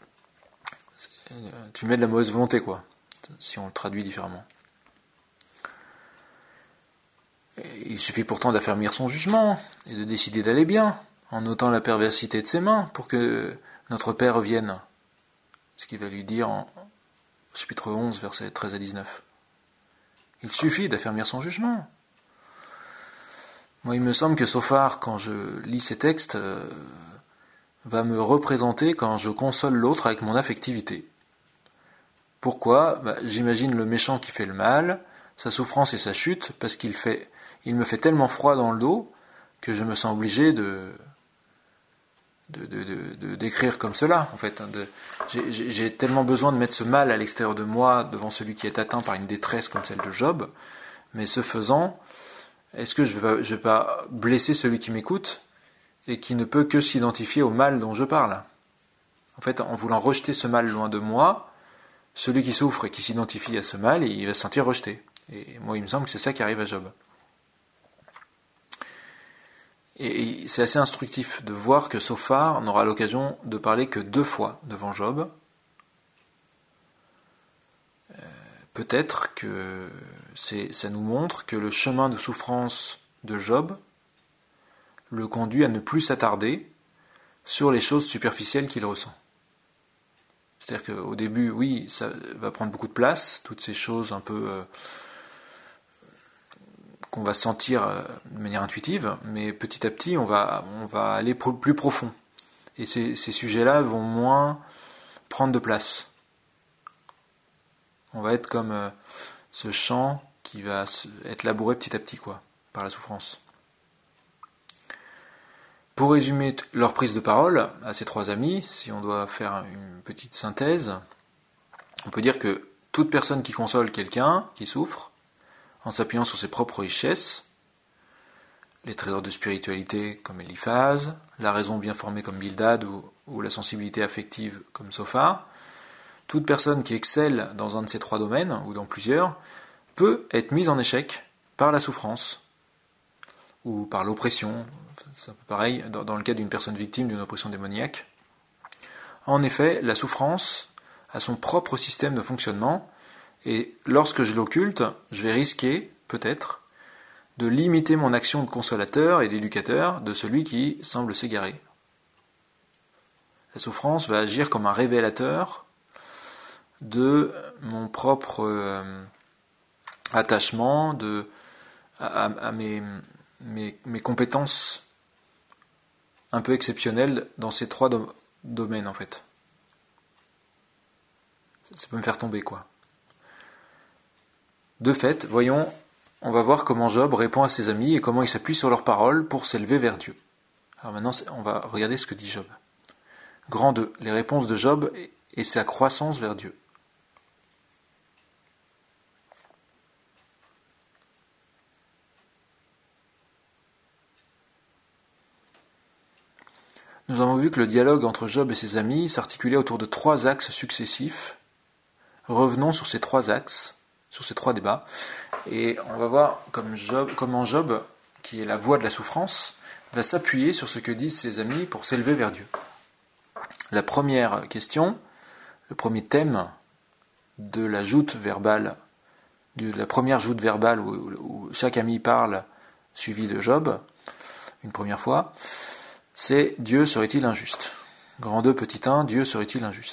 Speaker 1: tu mets de la mauvaise volonté, quoi, si on le traduit différemment. Il suffit pourtant d'affermir son jugement et de décider d'aller bien, en ôtant la perversité de ses mains, pour que notre Père revienne. Ce qu'il va lui dire en chapitre onze, versets treize à dix-neuf. Il suffit d'affermir son jugement. Moi, il me semble que Sophar, quand je lis ces textes, euh, va me représenter quand je console l'autre avec mon affectivité. Pourquoi ? Bah, j'imagine le méchant qui fait le mal, sa souffrance et sa chute, parce qu'il fait, il me fait tellement froid dans le dos que je me sens obligé de, de, de, de, de décrire comme cela. En fait, de, j'ai, j'ai tellement besoin de mettre ce mal à l'extérieur de moi devant celui qui est atteint par une détresse comme celle de Job, mais ce faisant, est-ce que je ne vais, vais pas blesser celui qui m'écoute et qui ne peut que s'identifier au mal dont je parle ? En fait, en voulant rejeter ce mal loin de moi, celui qui souffre et qui s'identifie à ce mal, il va se sentir rejeté. Et moi, il me semble que c'est ça qui arrive à Job. Et c'est assez instructif de voir que Sophar n'aura l'occasion de parler que deux fois devant Job. Euh, peut-être que c'est, ça nous montre que le chemin de souffrance de Job le conduit à ne plus s'attarder sur les choses superficielles qu'il ressent. C'est-à-dire qu'au début, oui, ça va prendre beaucoup de place, toutes ces choses un peu euh, qu'on va sentir euh, de manière intuitive, mais petit à petit, on va, on va aller pro- plus profond. Et ces, ces sujets-là vont moins prendre de place. On va être comme euh, ce champ qui va se, être labouré petit à petit, quoi, par la souffrance. Pour résumer leur prise de parole à ces trois amis, si on doit faire une petite synthèse, on peut dire que toute personne qui console quelqu'un qui souffre, en s'appuyant sur ses propres richesses, les trésors de spiritualité comme Eliphaz, la raison bien formée comme Bildad ou, ou la sensibilité affective comme Sophar, toute personne qui excelle dans un de ces trois domaines, ou dans plusieurs, peut être mise en échec par la souffrance, ou par l'oppression. C'est un peu pareil dans le cas d'une personne victime d'une oppression démoniaque. En effet, la souffrance a son propre système de fonctionnement, et lorsque je l'occulte, je vais risquer, peut-être, de limiter mon action de consolateur et d'éducateur de celui qui semble s'égarer. La souffrance va agir comme un révélateur de mon propre euh, attachement de, à, à mes, mes, mes compétences un peu exceptionnelles dans ces trois do- domaines, en fait. Ça, ça peut me faire tomber, quoi. De fait, voyons, on va voir comment Job répond à ses amis et comment il s'appuie sur leurs paroles pour s'élever vers Dieu. Alors maintenant, on va regarder ce que dit Job. Grand deux, les réponses de Job et sa croissance vers Dieu. Nous avons vu que le dialogue entre Job et ses amis s'articulait autour de trois axes successifs. Revenons sur ces trois axes, sur ces trois débats, et on va voir comme Job, comment Job, qui est la voix de la souffrance, va s'appuyer sur ce que disent ses amis pour s'élever vers Dieu. La première question, le premier thème de la joute verbale, de la première joute verbale où, où chaque ami parle, suivi de Job, une première fois, c'est « Dieu serait-il injuste ?» Grand deux, petit un, « Dieu serait-il injuste ?»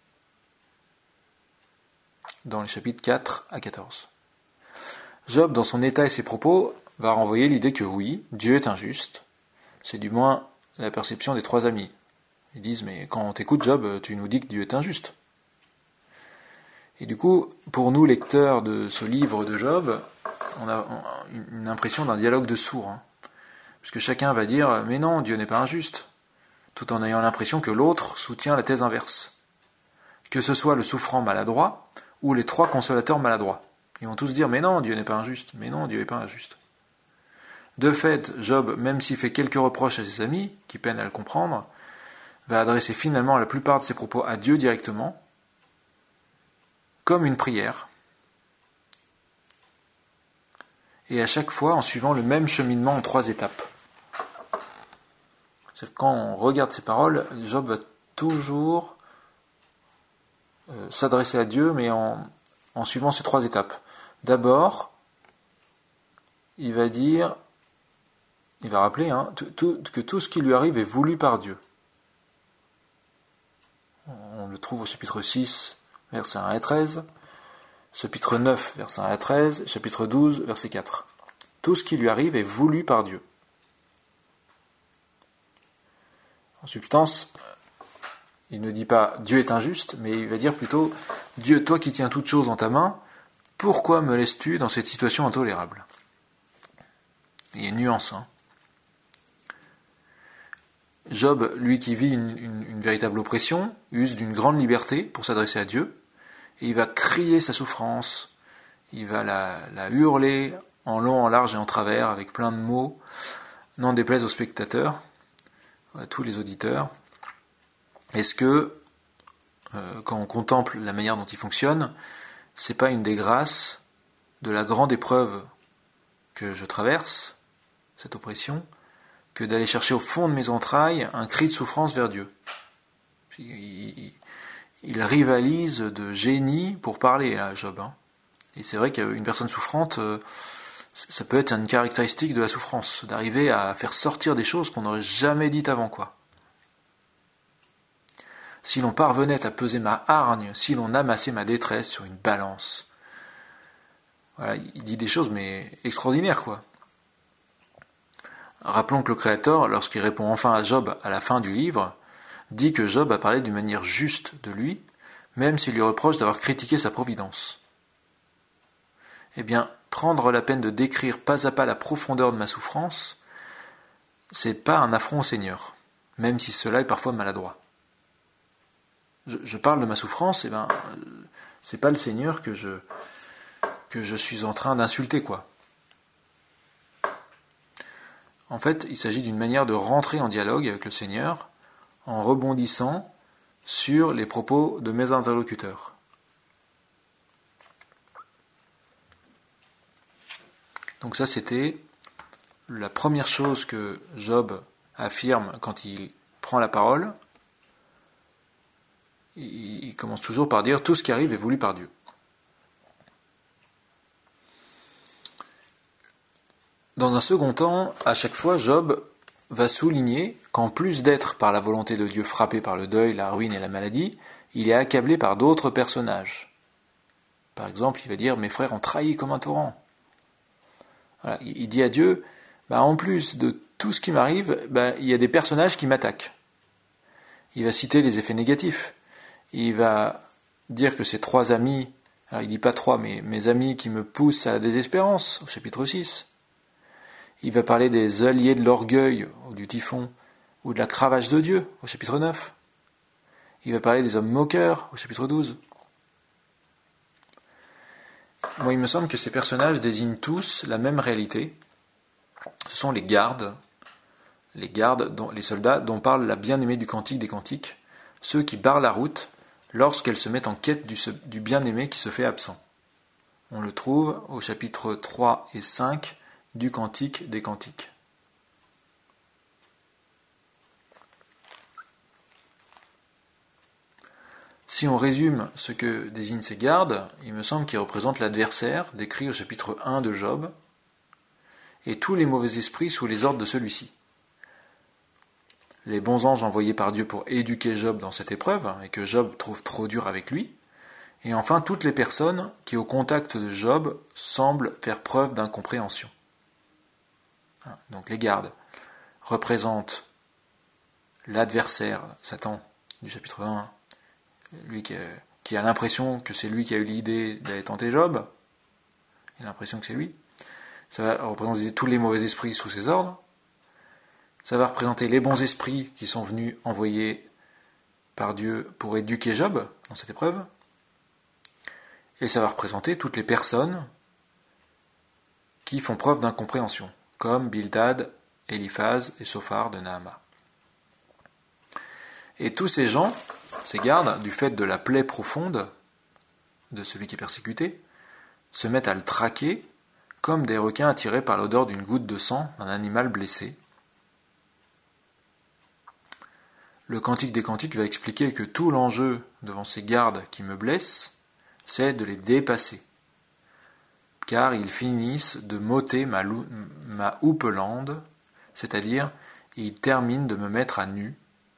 Speaker 1: Dans les chapitres quatre à quatorze. Job, dans son état et ses propos, va renvoyer l'idée que oui, Dieu est injuste. C'est du moins la perception des trois amis. Ils disent « Mais quand on t'écoute, Job, tu nous dis que Dieu est injuste. » Et du coup, pour nous, lecteurs de ce livre de Job, on a une impression d'un dialogue de sourds. Hein. Puisque chacun va dire « Mais non, Dieu n'est pas injuste », tout en ayant l'impression que l'autre soutient la thèse inverse. Que ce soit le souffrant maladroit, ou les trois consolateurs maladroits. Ils vont tous dire « Mais non, Dieu n'est pas injuste, mais non, Dieu n'est pas injuste ». De fait, Job, même s'il fait quelques reproches à ses amis, qui peinent à le comprendre, va adresser finalement la plupart de ses propos à Dieu directement, comme une prière, et à chaque fois en suivant le même cheminement en trois étapes. C'est-à-dire que quand on regarde ces paroles, Job va toujours euh, s'adresser à Dieu, mais en, en suivant ces trois étapes. D'abord, il va dire, il va rappeler hein, tout, tout, que tout ce qui lui arrive est voulu par Dieu. On le trouve au chapitre six, versets un à treize, chapitre neuf, versets un à treize, chapitre douze, verset quatre. Tout ce qui lui arrive est voulu par Dieu. En substance, il ne dit pas « Dieu est injuste », mais il va dire plutôt « Dieu, toi qui tiens toutes choses dans ta main, pourquoi me laisses-tu dans cette situation intolérable ?» Il y a une nuance. Hein. Job, lui qui vit une, une, une véritable oppression, use d'une grande liberté pour s'adresser à Dieu, et il va crier sa souffrance, il va la, la hurler en long, en large et en travers, avec plein de mots, n'en déplaise aux spectateurs, à tous les auditeurs. Est-ce que, euh, quand on contemple la manière dont il fonctionne, c'est pas une des grâces de la grande épreuve que je traverse, cette oppression, que d'aller chercher au fond de mes entrailles un cri de souffrance vers Dieu. Il, il, il rivalise de génie pour parler, là, Job. Hein. Et c'est vrai qu'une personne souffrante, euh, ça peut être une caractéristique de la souffrance, d'arriver à faire sortir des choses qu'on n'aurait jamais dites avant, quoi. Si l'on parvenait à peser ma hargne, si l'on amassait ma détresse sur une balance. Voilà, il dit des choses, mais extraordinaires, quoi. Rappelons que le Créateur, lorsqu'il répond enfin à Job à la fin du livre, dit que Job a parlé d'une manière juste de lui, même s'il lui reproche d'avoir critiqué sa providence. Eh bien, prendre la peine de décrire pas à pas la profondeur de ma souffrance, c'est pas un affront au Seigneur, même si cela est parfois maladroit. Je, je parle de ma souffrance, eh ben, c'est pas le Seigneur que je, que je suis en train d'insulter, quoi. En fait, il s'agit d'une manière de rentrer en dialogue avec le Seigneur en rebondissant sur les propos de mes interlocuteurs. Donc ça, c'était la première chose que Job affirme quand il prend la parole. Il commence toujours par dire « Tout ce qui arrive est voulu par Dieu ». Dans un second temps, à chaque fois, Job va souligner qu'en plus d'être par la volonté de Dieu frappé par le deuil, la ruine et la maladie, il est accablé par d'autres personnages. Par exemple, il va dire « Mes frères ont trahi comme un torrent ». Voilà, il dit à Dieu bah, « En plus de tout ce qui m'arrive, bah, il y a des personnages qui m'attaquent ». Il va citer les effets négatifs. Il va dire que ces trois amis, alors il dit pas trois, mais mes amis qui me poussent à la désespérance, au chapitre six. Il va parler des alliés de l'orgueil, ou du typhon, ou de la cravache de Dieu, au chapitre neuf. Il va parler des hommes moqueurs, au chapitre douze. Moi, il me semble que ces personnages désignent tous la même réalité. Ce sont les gardes, les gardes, dont, les soldats dont parle la bien-aimée du Cantique des Cantiques, ceux qui barrent la route lorsqu'elle se met en quête du, du bien-aimé qui se fait absent. On le trouve au chapitre trois et cinq du Cantique des Cantiques. Si on résume ce que désignent ces gardes, il me semble qu'ils représentent l'adversaire décrit au chapitre un de Job, et tous les mauvais esprits sous les ordres de celui-ci. Les bons anges envoyés par Dieu pour éduquer Job dans cette épreuve, et que Job trouve trop dur avec lui, et enfin toutes les personnes qui au contact de Job semblent faire preuve d'incompréhension. Donc les gardes représentent l'adversaire, Satan, du chapitre un, lui qui a, qui a l'impression que c'est lui qui a eu l'idée d'aller tenter Job, il a l'impression que c'est lui. Ça va représenter tous les mauvais esprits sous ses ordres. Ça va représenter les bons esprits qui sont venus envoyés par Dieu pour éduquer Job dans cette épreuve. Et ça va représenter toutes les personnes qui font preuve d'incompréhension, comme Bildad, Eliphaz et Sophar de Naama. Et tous ces gens, ces gardes, du fait de la plaie profonde de celui qui est persécuté, se mettent à le traquer comme des requins attirés par l'odeur d'une goutte de sang d'un animal blessé. Le Cantique des Cantiques va expliquer que tout l'enjeu devant ces gardes qui me blessent, c'est de les dépasser. car ils finissent de m'ôter ma, lou- ma houppelande, c'est-à-dire ils terminent de me mettre à nu.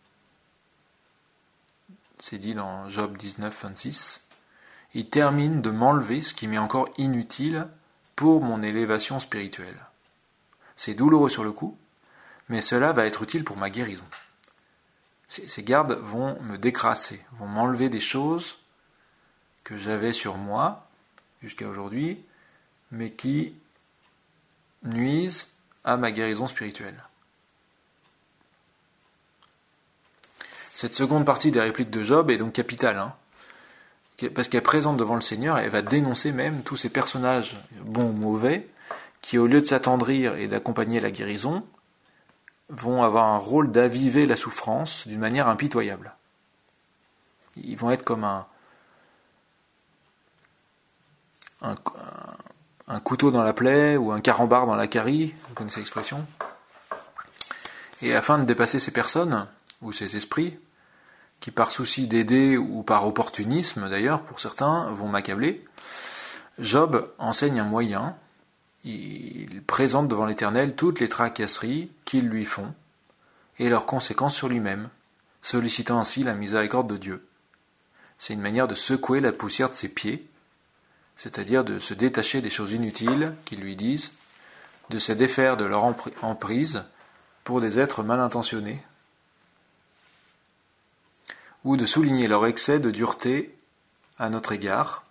Speaker 1: C'est dit dans Job dix-neuf, vingt-six. Ils terminent de m'enlever ce qui m'est encore inutile pour mon élévation spirituelle. C'est douloureux sur le coup, mais cela va être utile pour ma guérison. Ces, ces gardes vont me décrasser, vont m'enlever des choses que j'avais sur moi jusqu'à aujourd'hui, mais qui nuisent à ma guérison spirituelle. Cette seconde partie des répliques de Job est donc capitale, hein, parce qu'elle présente devant le Seigneur, elle va dénoncer même tous ces personnages, bons ou mauvais, qui au lieu de s'attendrir et d'accompagner la guérison, vont avoir un rôle d'aviver la souffrance d'une manière impitoyable. Ils vont être comme un, un, un couteau dans la plaie ou un carambar dans la carie, vous connaissez l'expression. Et afin de dépasser ces personnes, ou ces esprits, qui par souci d'aider ou par opportunisme d'ailleurs pour certains vont m'accabler, Job enseigne un moyen. Il présente devant l'Éternel toutes les tracasseries qu'ils lui font et leurs conséquences sur lui-même, sollicitant ainsi la miséricorde de Dieu. C'est une manière de secouer la poussière de ses pieds, c'est-à-dire de se détacher des choses inutiles qu'ils lui disent, de se défaire de leur emprise pour des êtres mal intentionnés, ou de souligner leur excès de dureté à notre égard.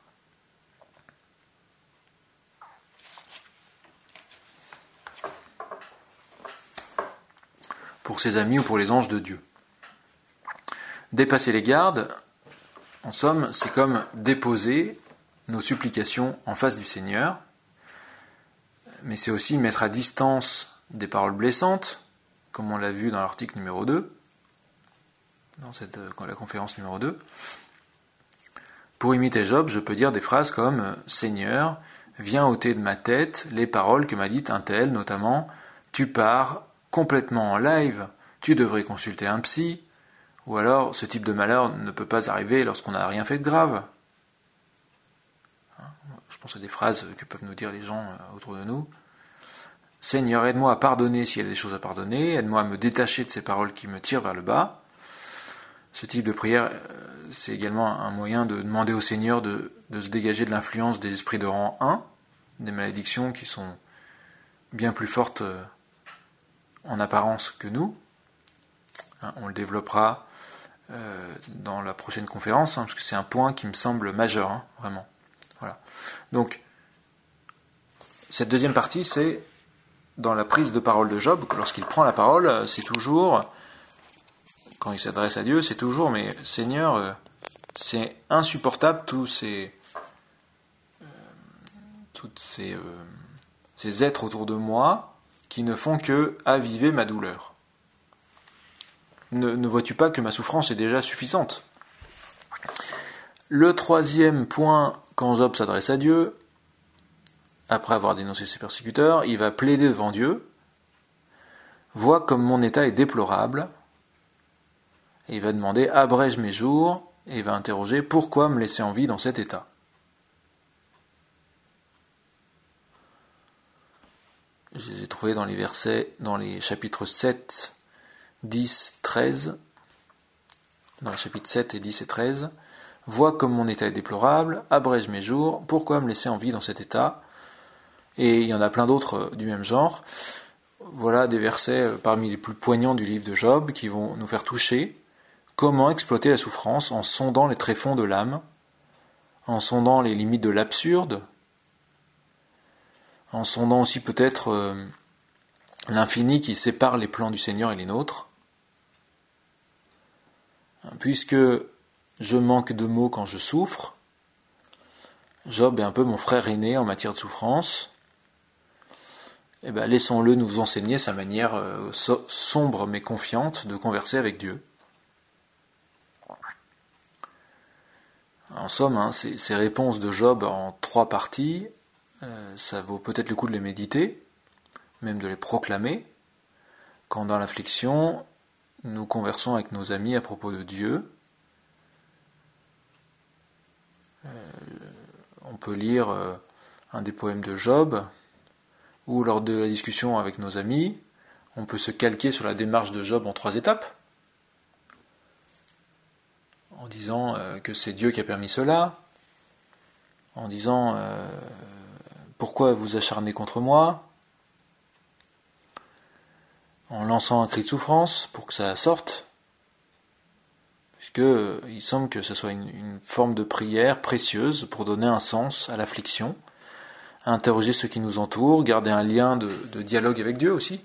Speaker 1: Pour ses amis ou pour les anges de Dieu. Dépasser les gardes, en somme, c'est comme déposer nos supplications en face du Seigneur, mais c'est aussi mettre à distance des paroles blessantes, comme on l'a vu dans l'article numéro deux, dans cette, la conférence numéro deux. Pour imiter Job, je peux dire des phrases comme « Seigneur, viens ôter de ma tête les paroles que m'a dites un tel, notamment « Tu pars complètement en live, tu devrais consulter un psy », ou alors « Ce type de malheur ne peut pas arriver lorsqu'on n'a rien fait de grave ». Je pense à des phrases que peuvent nous dire les gens autour de nous. « Seigneur, aide-moi à pardonner s'il y a des choses à pardonner, aide-moi à me détacher de ces paroles qui me tirent vers le bas ». Ce type de prière, c'est également un moyen de demander au Seigneur de, de se dégager de l'influence des esprits de rang un, des malédictions qui sont bien plus fortes en apparence que nous. On le développera dans la prochaine conférence, parce que c'est un point qui me semble majeur, hein, vraiment. Voilà. Donc, cette deuxième partie, c'est dans la prise de parole de Job. Lorsqu'il prend la parole, c'est toujours... Quand il s'adresse à Dieu, c'est toujours « Mais Seigneur, euh, c'est insupportable tous ces, euh, toutes ces, euh, ces êtres autour de moi qui ne font que aviver ma douleur. Ne, ne vois-tu pas que ma souffrance est déjà suffisante ?» Le troisième point, quand Job s'adresse à Dieu, après avoir dénoncé ses persécuteurs, il va plaider devant Dieu. « Vois comme mon état est déplorable. » Et il va demander « Abrège mes jours » et il va interroger « Pourquoi me laisser en vie dans cet état ?» Je les ai trouvés dans les versets, dans les chapitres sept, dix, treize. Dans les chapitres sept et dix et treize. « Vois comme mon état est déplorable, abrège mes jours, pourquoi me laisser en vie dans cet état ?» Et il y en a plein d'autres du même genre. Voilà des versets parmi les plus poignants du livre de Job qui vont nous faire toucher. Comment exploiter la souffrance en sondant les tréfonds de l'âme, en sondant les limites de l'absurde, en sondant aussi peut-être euh, l'infini qui sépare les plans du Seigneur et les nôtres. Puisque je manque de mots quand je souffre, Job est un peu mon frère aîné en matière de souffrance, eh ben, laissons-le nous enseigner sa manière euh, so- sombre mais confiante de converser avec Dieu. En somme, hein, ces, ces réponses de Job en trois parties, euh, ça vaut peut-être le coup de les méditer, même de les proclamer, quand dans l'affliction, nous conversons avec nos amis à propos de Dieu. Euh, on peut lire euh, un des poèmes de Job, ou lors de la discussion avec nos amis, on peut se calquer sur la démarche de Job en trois étapes, en disant euh, que c'est Dieu qui a permis cela, en disant euh, pourquoi vous acharnez contre moi, en lançant un cri de souffrance pour que ça sorte, puisque euh, il semble que ce soit une, une forme de prière précieuse pour donner un sens à l'affliction, interroger ceux qui nous entourent, garder un lien de, de dialogue avec Dieu aussi,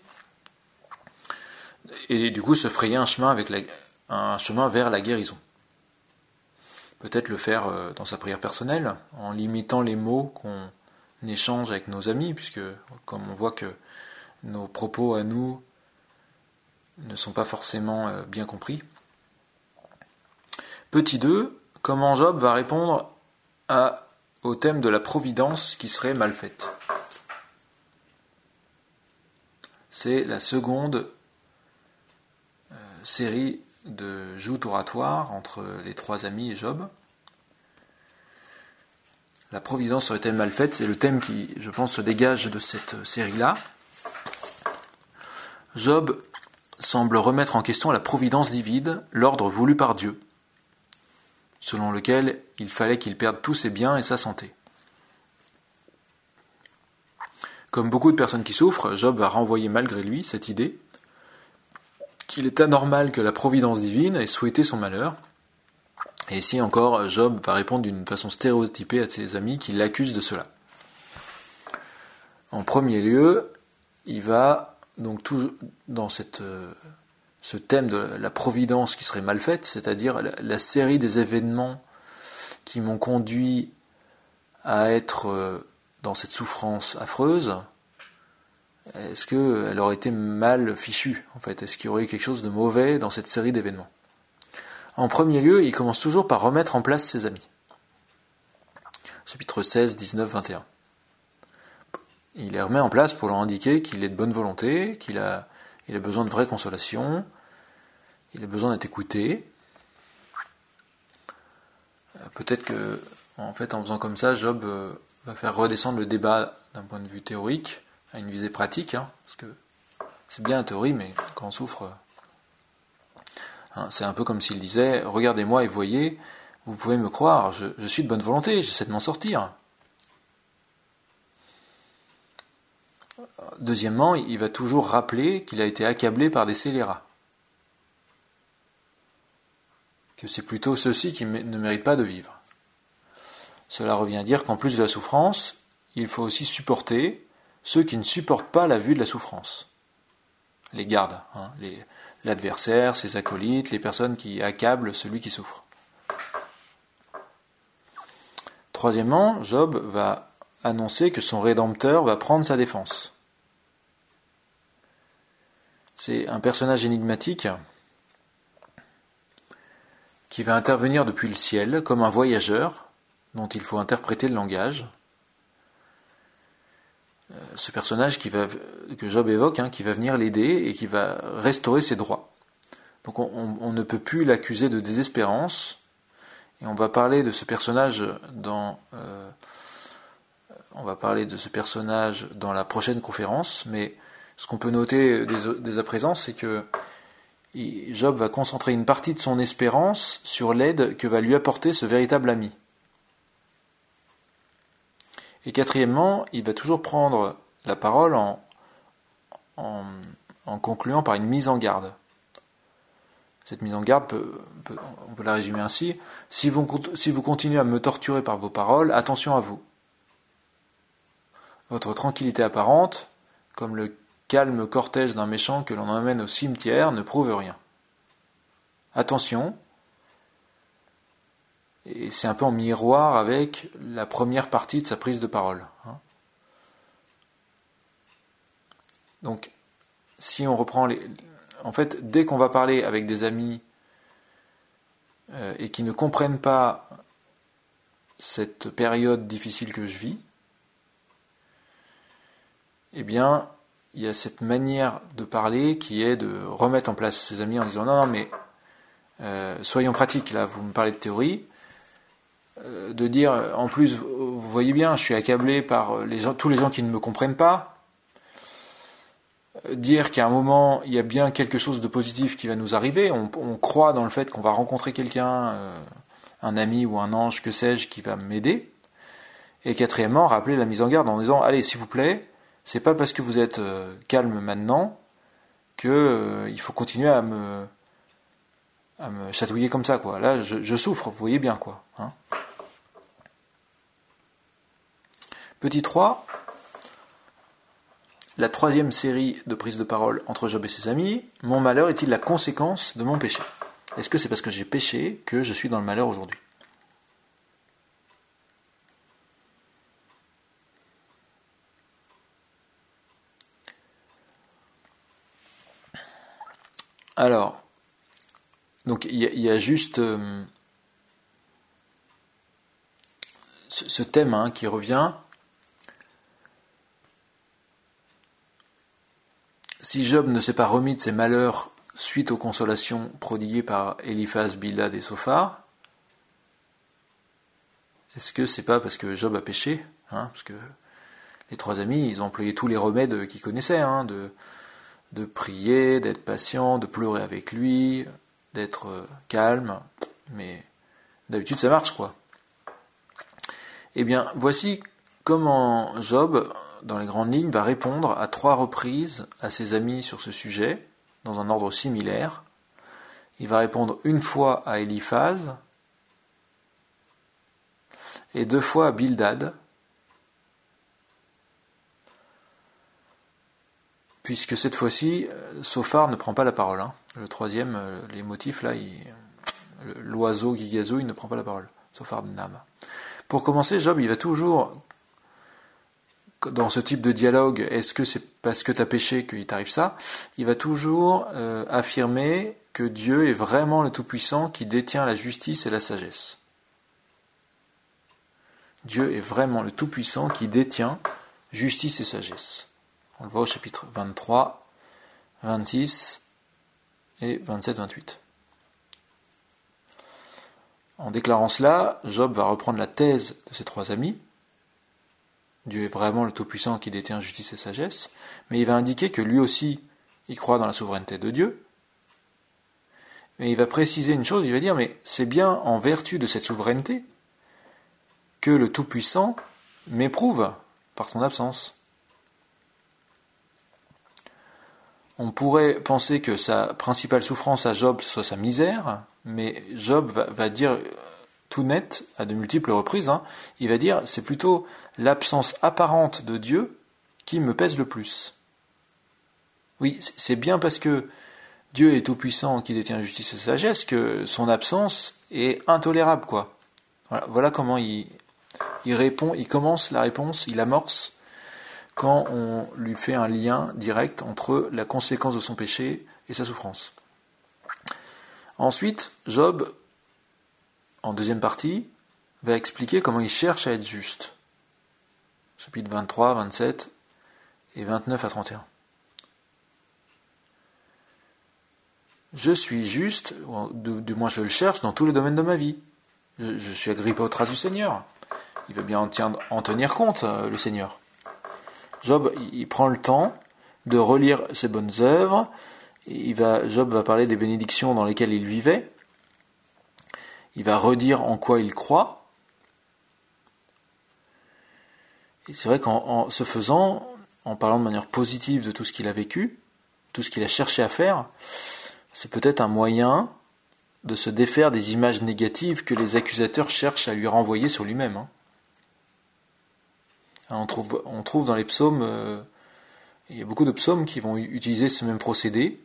Speaker 1: et du coup se frayer un chemin, avec la, un chemin vers la guérison. Peut-être le faire euh, dans sa prière personnelle, en limitant les mots qu'on échange avec nos amis, puisque comme on voit que nos propos à nous ne sont pas forcément euh, bien compris. Petit deux, comment Job va répondre à, au thème de la providence qui serait mal faite. C'est la seconde euh, série de joutes oratoires entre les trois amis et Job. La providence serait-elle mal faite? C'est le thème qui, je pense, se dégage de cette série-là. Job semble remettre en question la providence divine, l'ordre voulu par Dieu, selon lequel il fallait qu'il perde tous ses biens et sa santé. Comme beaucoup de personnes qui souffrent, Job va renvoyer malgré lui cette idée qu'il est anormal que la providence divine ait souhaité son malheur. Et ici encore, Job va répondre d'une façon stéréotypée à ses amis qui l'accusent de cela. En premier lieu, il va donc toujours dans cette, euh, ce thème de la providence qui serait mal faite, c'est-à-dire la, la série des événements qui m'ont conduit à être euh, dans cette souffrance affreuse. Est-ce qu'elle aurait été mal fichue, en fait? Est-ce qu'il y aurait eu quelque chose de mauvais dans cette série d'événements? En premier lieu, il commence toujours par remettre en place ses amis. Chapitre seize, dix-neuf, vingt et un. Il les remet en place pour leur indiquer qu'il est de bonne volonté, qu'il a, il a besoin de vraie consolation, il a besoin d'être écouté. Peut-être que, en fait, en faisant comme ça, Job euh, va faire redescendre le débat d'un point de vue théorique à une visée pratique, hein, parce que c'est bien la théorie, mais quand on souffre, hein, c'est un peu comme s'il disait « Regardez-moi et voyez, vous pouvez me croire, je, je suis de bonne volonté, j'essaie de m'en sortir. » Deuxièmement, il va toujours rappeler qu'il a été accablé par des scélérats, que c'est plutôt ceux-ci qui ne méritent pas de vivre. Cela revient à dire qu'en plus de la souffrance, il faut aussi supporter ceux qui ne supportent pas la vue de la souffrance. Les gardes, hein, les, l'adversaire, ses acolytes, les personnes qui accablent celui qui souffre. Troisièmement, Job va annoncer que son Rédempteur va prendre sa défense. C'est un personnage énigmatique qui va intervenir depuis le ciel comme un voyageur dont il faut interpréter le langage. Ce personnage qui va, que Job évoque, hein, qui va venir l'aider et qui va restaurer ses droits. Donc on, on, on ne peut plus l'accuser de désespérance, et on va parler de ce personnage dans, euh, on va parler de ce personnage dans la prochaine conférence. Mais ce qu'on peut noter dès, dès à présent, c'est que Job va concentrer une partie de son espérance sur l'aide que va lui apporter ce véritable ami. Et quatrièmement, il va toujours prendre la parole en, en, en concluant par une mise en garde. Cette mise en garde, peut, peut, on peut la résumer ainsi. Si vous, si vous continuez à me torturer par vos paroles, attention à vous. Votre tranquillité apparente, comme le calme cortège d'un méchant que l'on emmène au cimetière, ne prouve rien. Attention. Et c'est un peu en miroir avec la première partie de sa prise de parole. Donc, si on reprend les... En fait, dès qu'on va parler avec des amis euh, et qui ne comprennent pas cette période difficile que je vis, eh bien, il y a cette manière de parler qui est de remettre en place ses amis en disant « Non, non, mais euh, soyons pratiques, là, vous me parlez de théorie. » De dire, en plus, vous voyez bien, je suis accablé par les gens, tous les gens qui ne me comprennent pas. Dire qu'à un moment, il y a bien quelque chose de positif qui va nous arriver. On, on croit dans le fait qu'on va rencontrer quelqu'un, euh, un ami ou un ange, que sais-je, qui va m'aider. Et quatrièmement, rappeler la mise en garde en disant, allez, s'il vous plaît, c'est pas parce que vous êtes euh, calme maintenant que euh, il faut continuer à me à me chatouiller comme ça, quoi. Là, je, je souffre, vous voyez bien, quoi. Hein. Petit trois, la troisième série de prises de parole entre Job et ses amis. Mon malheur est-il la conséquence de mon péché? Est-ce que c'est parce que j'ai péché que je suis dans le malheur aujourd'hui? Alors, donc il y, y a juste euh, ce, ce thème hein, qui revient. Si Job ne s'est pas remis de ses malheurs suite aux consolations prodiguées par Eliphaz, Bildad et Sophar, est-ce que c'est pas parce que Job a péché, hein, parce que les trois amis, ils ont employé tous les remèdes qu'ils connaissaient, hein, de, de prier, d'être patient, de pleurer avec lui, d'être euh, calme, mais d'habitude ça marche, quoi. Eh bien, voici comment Job, dans les grandes lignes, va répondre à trois reprises à ses amis sur ce sujet, dans un ordre similaire. Il va répondre une fois à Eliphaz, et deux fois à Bildad, puisque cette fois-ci, Sophar ne prend pas la parole. Hein. Le troisième, les motifs, là, il, l'oiseau qui gazouille, il ne prend pas la parole. Sophar de Nam. Pour commencer, Job, il va toujours, dans ce type de dialogue, est-ce que c'est parce que tu as péché qu'il t'arrive ça? Il va toujours euh, affirmer que Dieu est vraiment le Tout-Puissant qui détient la justice et la sagesse. Dieu est vraiment le Tout-Puissant qui détient justice et sagesse. On le voit au chapitre vingt-trois, vingt-six et vingt-sept vingt-huit. En déclarant cela, Job va reprendre la thèse de ses trois amis. Dieu est vraiment le Tout-Puissant qui détient justice et sagesse, mais il va indiquer que lui aussi, il croit dans la souveraineté de Dieu. Mais il va préciser une chose, il va dire, mais c'est bien en vertu de cette souveraineté que le Tout-Puissant m'éprouve par son absence. On pourrait penser que sa principale souffrance à Job soit sa misère, mais Job va, va dire tout net, à de multiples reprises, hein, il va dire c'est plutôt l'absence apparente de Dieu qui me pèse le plus. Oui, c'est bien parce que Dieu est tout-puissant qui détient justice et sagesse que son absence est intolérable, quoi. Voilà, voilà comment il, il répond, il commence la réponse, il amorce quand on lui fait un lien direct entre la conséquence de son péché et sa souffrance. Ensuite, Job, en deuxième partie, va expliquer comment il cherche à être juste. Chapitres vingt-trois, vingt-sept et vingt-neuf à trente et un. Je suis juste, du moins je le cherche dans tous les domaines de ma vie. Je, je suis agrippé aux traces du Seigneur. Il va bien en, tient, en tenir compte, le Seigneur. Job, il prend le temps de relire ses bonnes œuvres. Il va, Job va parler des bénédictions dans lesquelles il vivait. Il va redire en quoi il croit. Et c'est vrai qu'en en se faisant, en parlant de manière positive de tout ce qu'il a vécu, tout ce qu'il a cherché à faire, c'est peut-être un moyen de se défaire des images négatives que les accusateurs cherchent à lui renvoyer sur lui-même. Hein. On trouve, on trouve dans les psaumes, euh, il y a beaucoup de psaumes qui vont utiliser ce même procédé,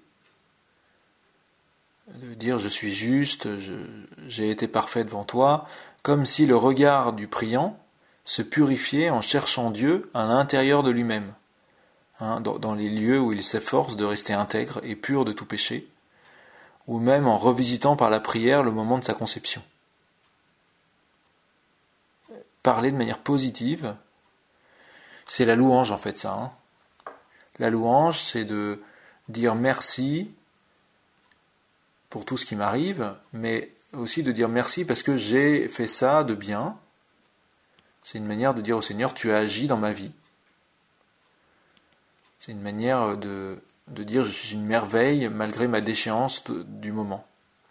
Speaker 1: de dire je suis juste, je, j'ai été parfait devant toi, comme si le regard du priant se purifiait en cherchant Dieu à l'intérieur de lui-même, hein, dans, dans les lieux où il s'efforce de rester intègre et pur de tout péché, ou même en revisitant par la prière le moment de sa conception. Parler de manière positive, c'est la louange en fait ça. Hein. La louange, c'est de dire merci pour tout ce qui m'arrive, mais aussi de dire merci parce que j'ai fait ça de bien, C'est une manière de dire au Seigneur, tu as agi dans ma vie. C'est une manière de, de dire, je suis une merveille malgré ma déchéance de, du moment.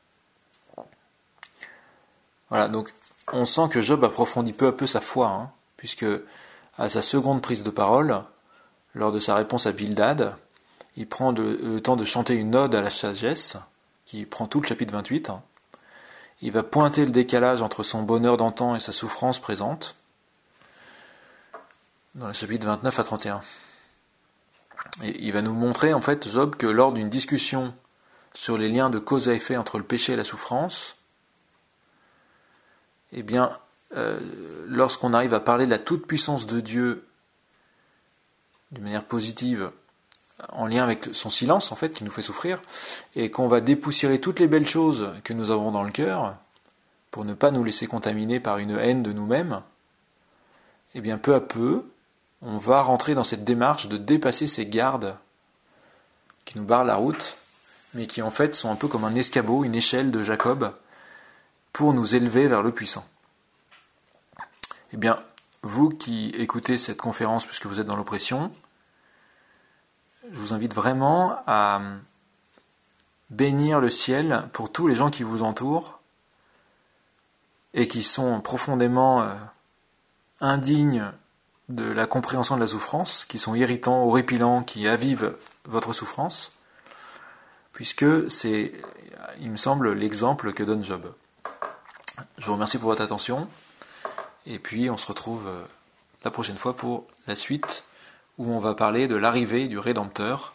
Speaker 1: Voilà, donc on sent que Job approfondit peu à peu sa foi, hein, puisque à sa seconde prise de parole, lors de sa réponse à Bildad, il prend de, le temps de chanter une ode à la sagesse, qui prend tout le chapitre vingt-huit. Il va pointer le décalage entre son bonheur d'antan et sa souffrance présente, dans le chapitre vingt-neuf à trente et un. Et il va nous montrer, en fait, Job, que lors d'une discussion sur les liens de cause à effet entre le péché et la souffrance, eh bien, euh, lorsqu'on arrive à parler de la toute-puissance de Dieu d'une manière positive, en lien avec son silence, en fait, qui nous fait souffrir, et qu'on va dépoussiérer toutes les belles choses que nous avons dans le cœur, pour ne pas nous laisser contaminer par une haine de nous-mêmes, eh bien, peu à peu, on va rentrer dans cette démarche de dépasser ces gardes qui nous barrent la route, mais qui en fait sont un peu comme un escabeau, une échelle de Jacob, pour nous élever vers le puissant. Eh bien, vous qui écoutez cette conférence puisque vous êtes dans l'oppression, je vous invite vraiment à bénir le ciel pour tous les gens qui vous entourent et qui sont profondément euh, indignes de la compréhension de la souffrance, qui sont irritants, horripilants, qui avivent votre souffrance, puisque c'est, il me semble, l'exemple que donne Job. Je vous remercie pour votre attention, et puis on se retrouve la prochaine fois pour la suite, où on va parler de l'arrivée du Rédempteur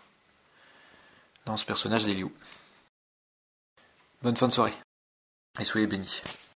Speaker 1: dans ce personnage d'Éliou. Bonne fin de soirée, et soyez bénis.